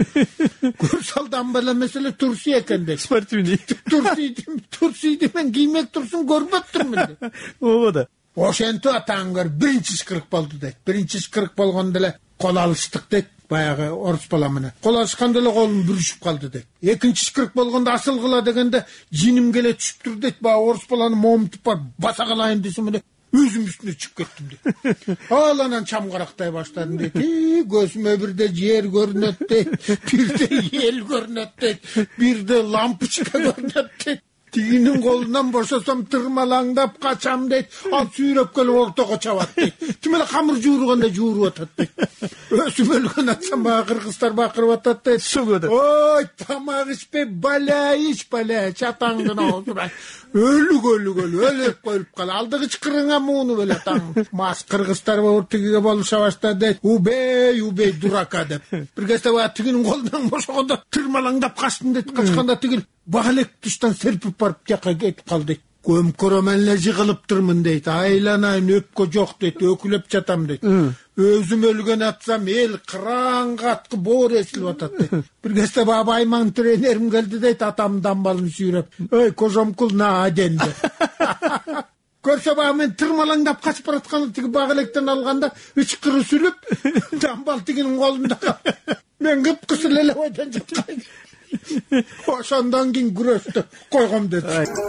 Speaker 2: Көрсалдан бала меселе турси экен дейт.
Speaker 9: Спортивный.
Speaker 2: Турси, турсиди мен киймек турсун көрбөптүрмүн дейт.
Speaker 9: Ооба да.
Speaker 2: Ошентип атаң көр, биринчи ышкырык болду дейт. Биринчи ышкырык болгондо эле кол алыштык дейт, баягы орус бала менен. Кол алышканда эле колум бүрүшүп калды дейт. Экинчи ышкырык болгондо асылгыла дегенде жиним келе түшүптүр дейт, баягы орус баланы момутуп барып баса калайын десем эле өзүм үстүнө чыгып кеттим дейт. Ал анан чам карактай баштадым дейт. Көзүмө бирде жер көрүнөт дейт, бирде эл көрүнөт дейт, бирде лампочка көрүнөт дейт. Тигинин колунан бошосом тырмалаңдап качам дейт. Ал сүйрөп келип ортого чабат дейт. Тим эле камыр жуургандай жууруп атат дейт. Өсүп өлгөн атсам баягы кыргыздар бакырып атат дейт. Ой, тамак ичпей баля ич, баля чатаңдын оозуна. Өлүк өлүк өлүк өлүп коюп кал. Алдыгы чыкырыңа мууну беле таң. Мас кыргыздар тигиге болуша баштады дейт. Убей, убей дурака деп. Бир кезде баягы тигинин колунан бошогондо тырмалаңдап качтым дейт. Качканда тигил багалек туштан серпип барып жака кетип калды дейт. Көмкөрөм эле жыгылыптырмын дейт. Айланайын, өпкө жок дейт, өкүлөп жатам дейт. өзүм өлгөн атсам эл кыран каткы боор эсилип атат дейт. Бир кезде баба айман тренерим келди дейт, атамдын дамбалын сүйрөп, ой кожомкул на денди. Көрсө баа мен тырмалаңдап качып бараткан тиги бак электен алганда ычкыры сүлүп дамбал тигинин колунда. Мен кыпкысыл эле ойдон жаткан. Ошондон кийин күрөштү койгом деди.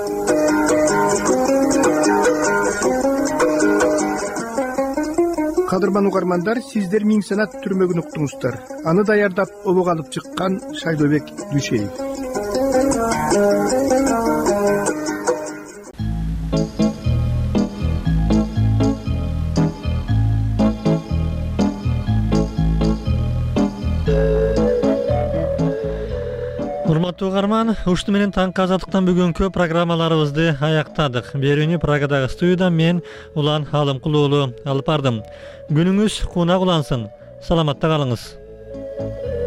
Speaker 9: Кадырман угармандар, сиздер Миң санат түрмөгүн уктуңуздар. Аны даярдап обого алып чыккан Шайлообек Дүйшеев.
Speaker 1: Урматтуу угарман, ушуну менен таңкы азаттыктан бүгүнкү программаларыбызды аяктадык. Берүүнү Прагадагы студиядан мен Улан Алымкул уулу алып бардым. Күнүңүз кунак улансын. Саламатта калыңыз.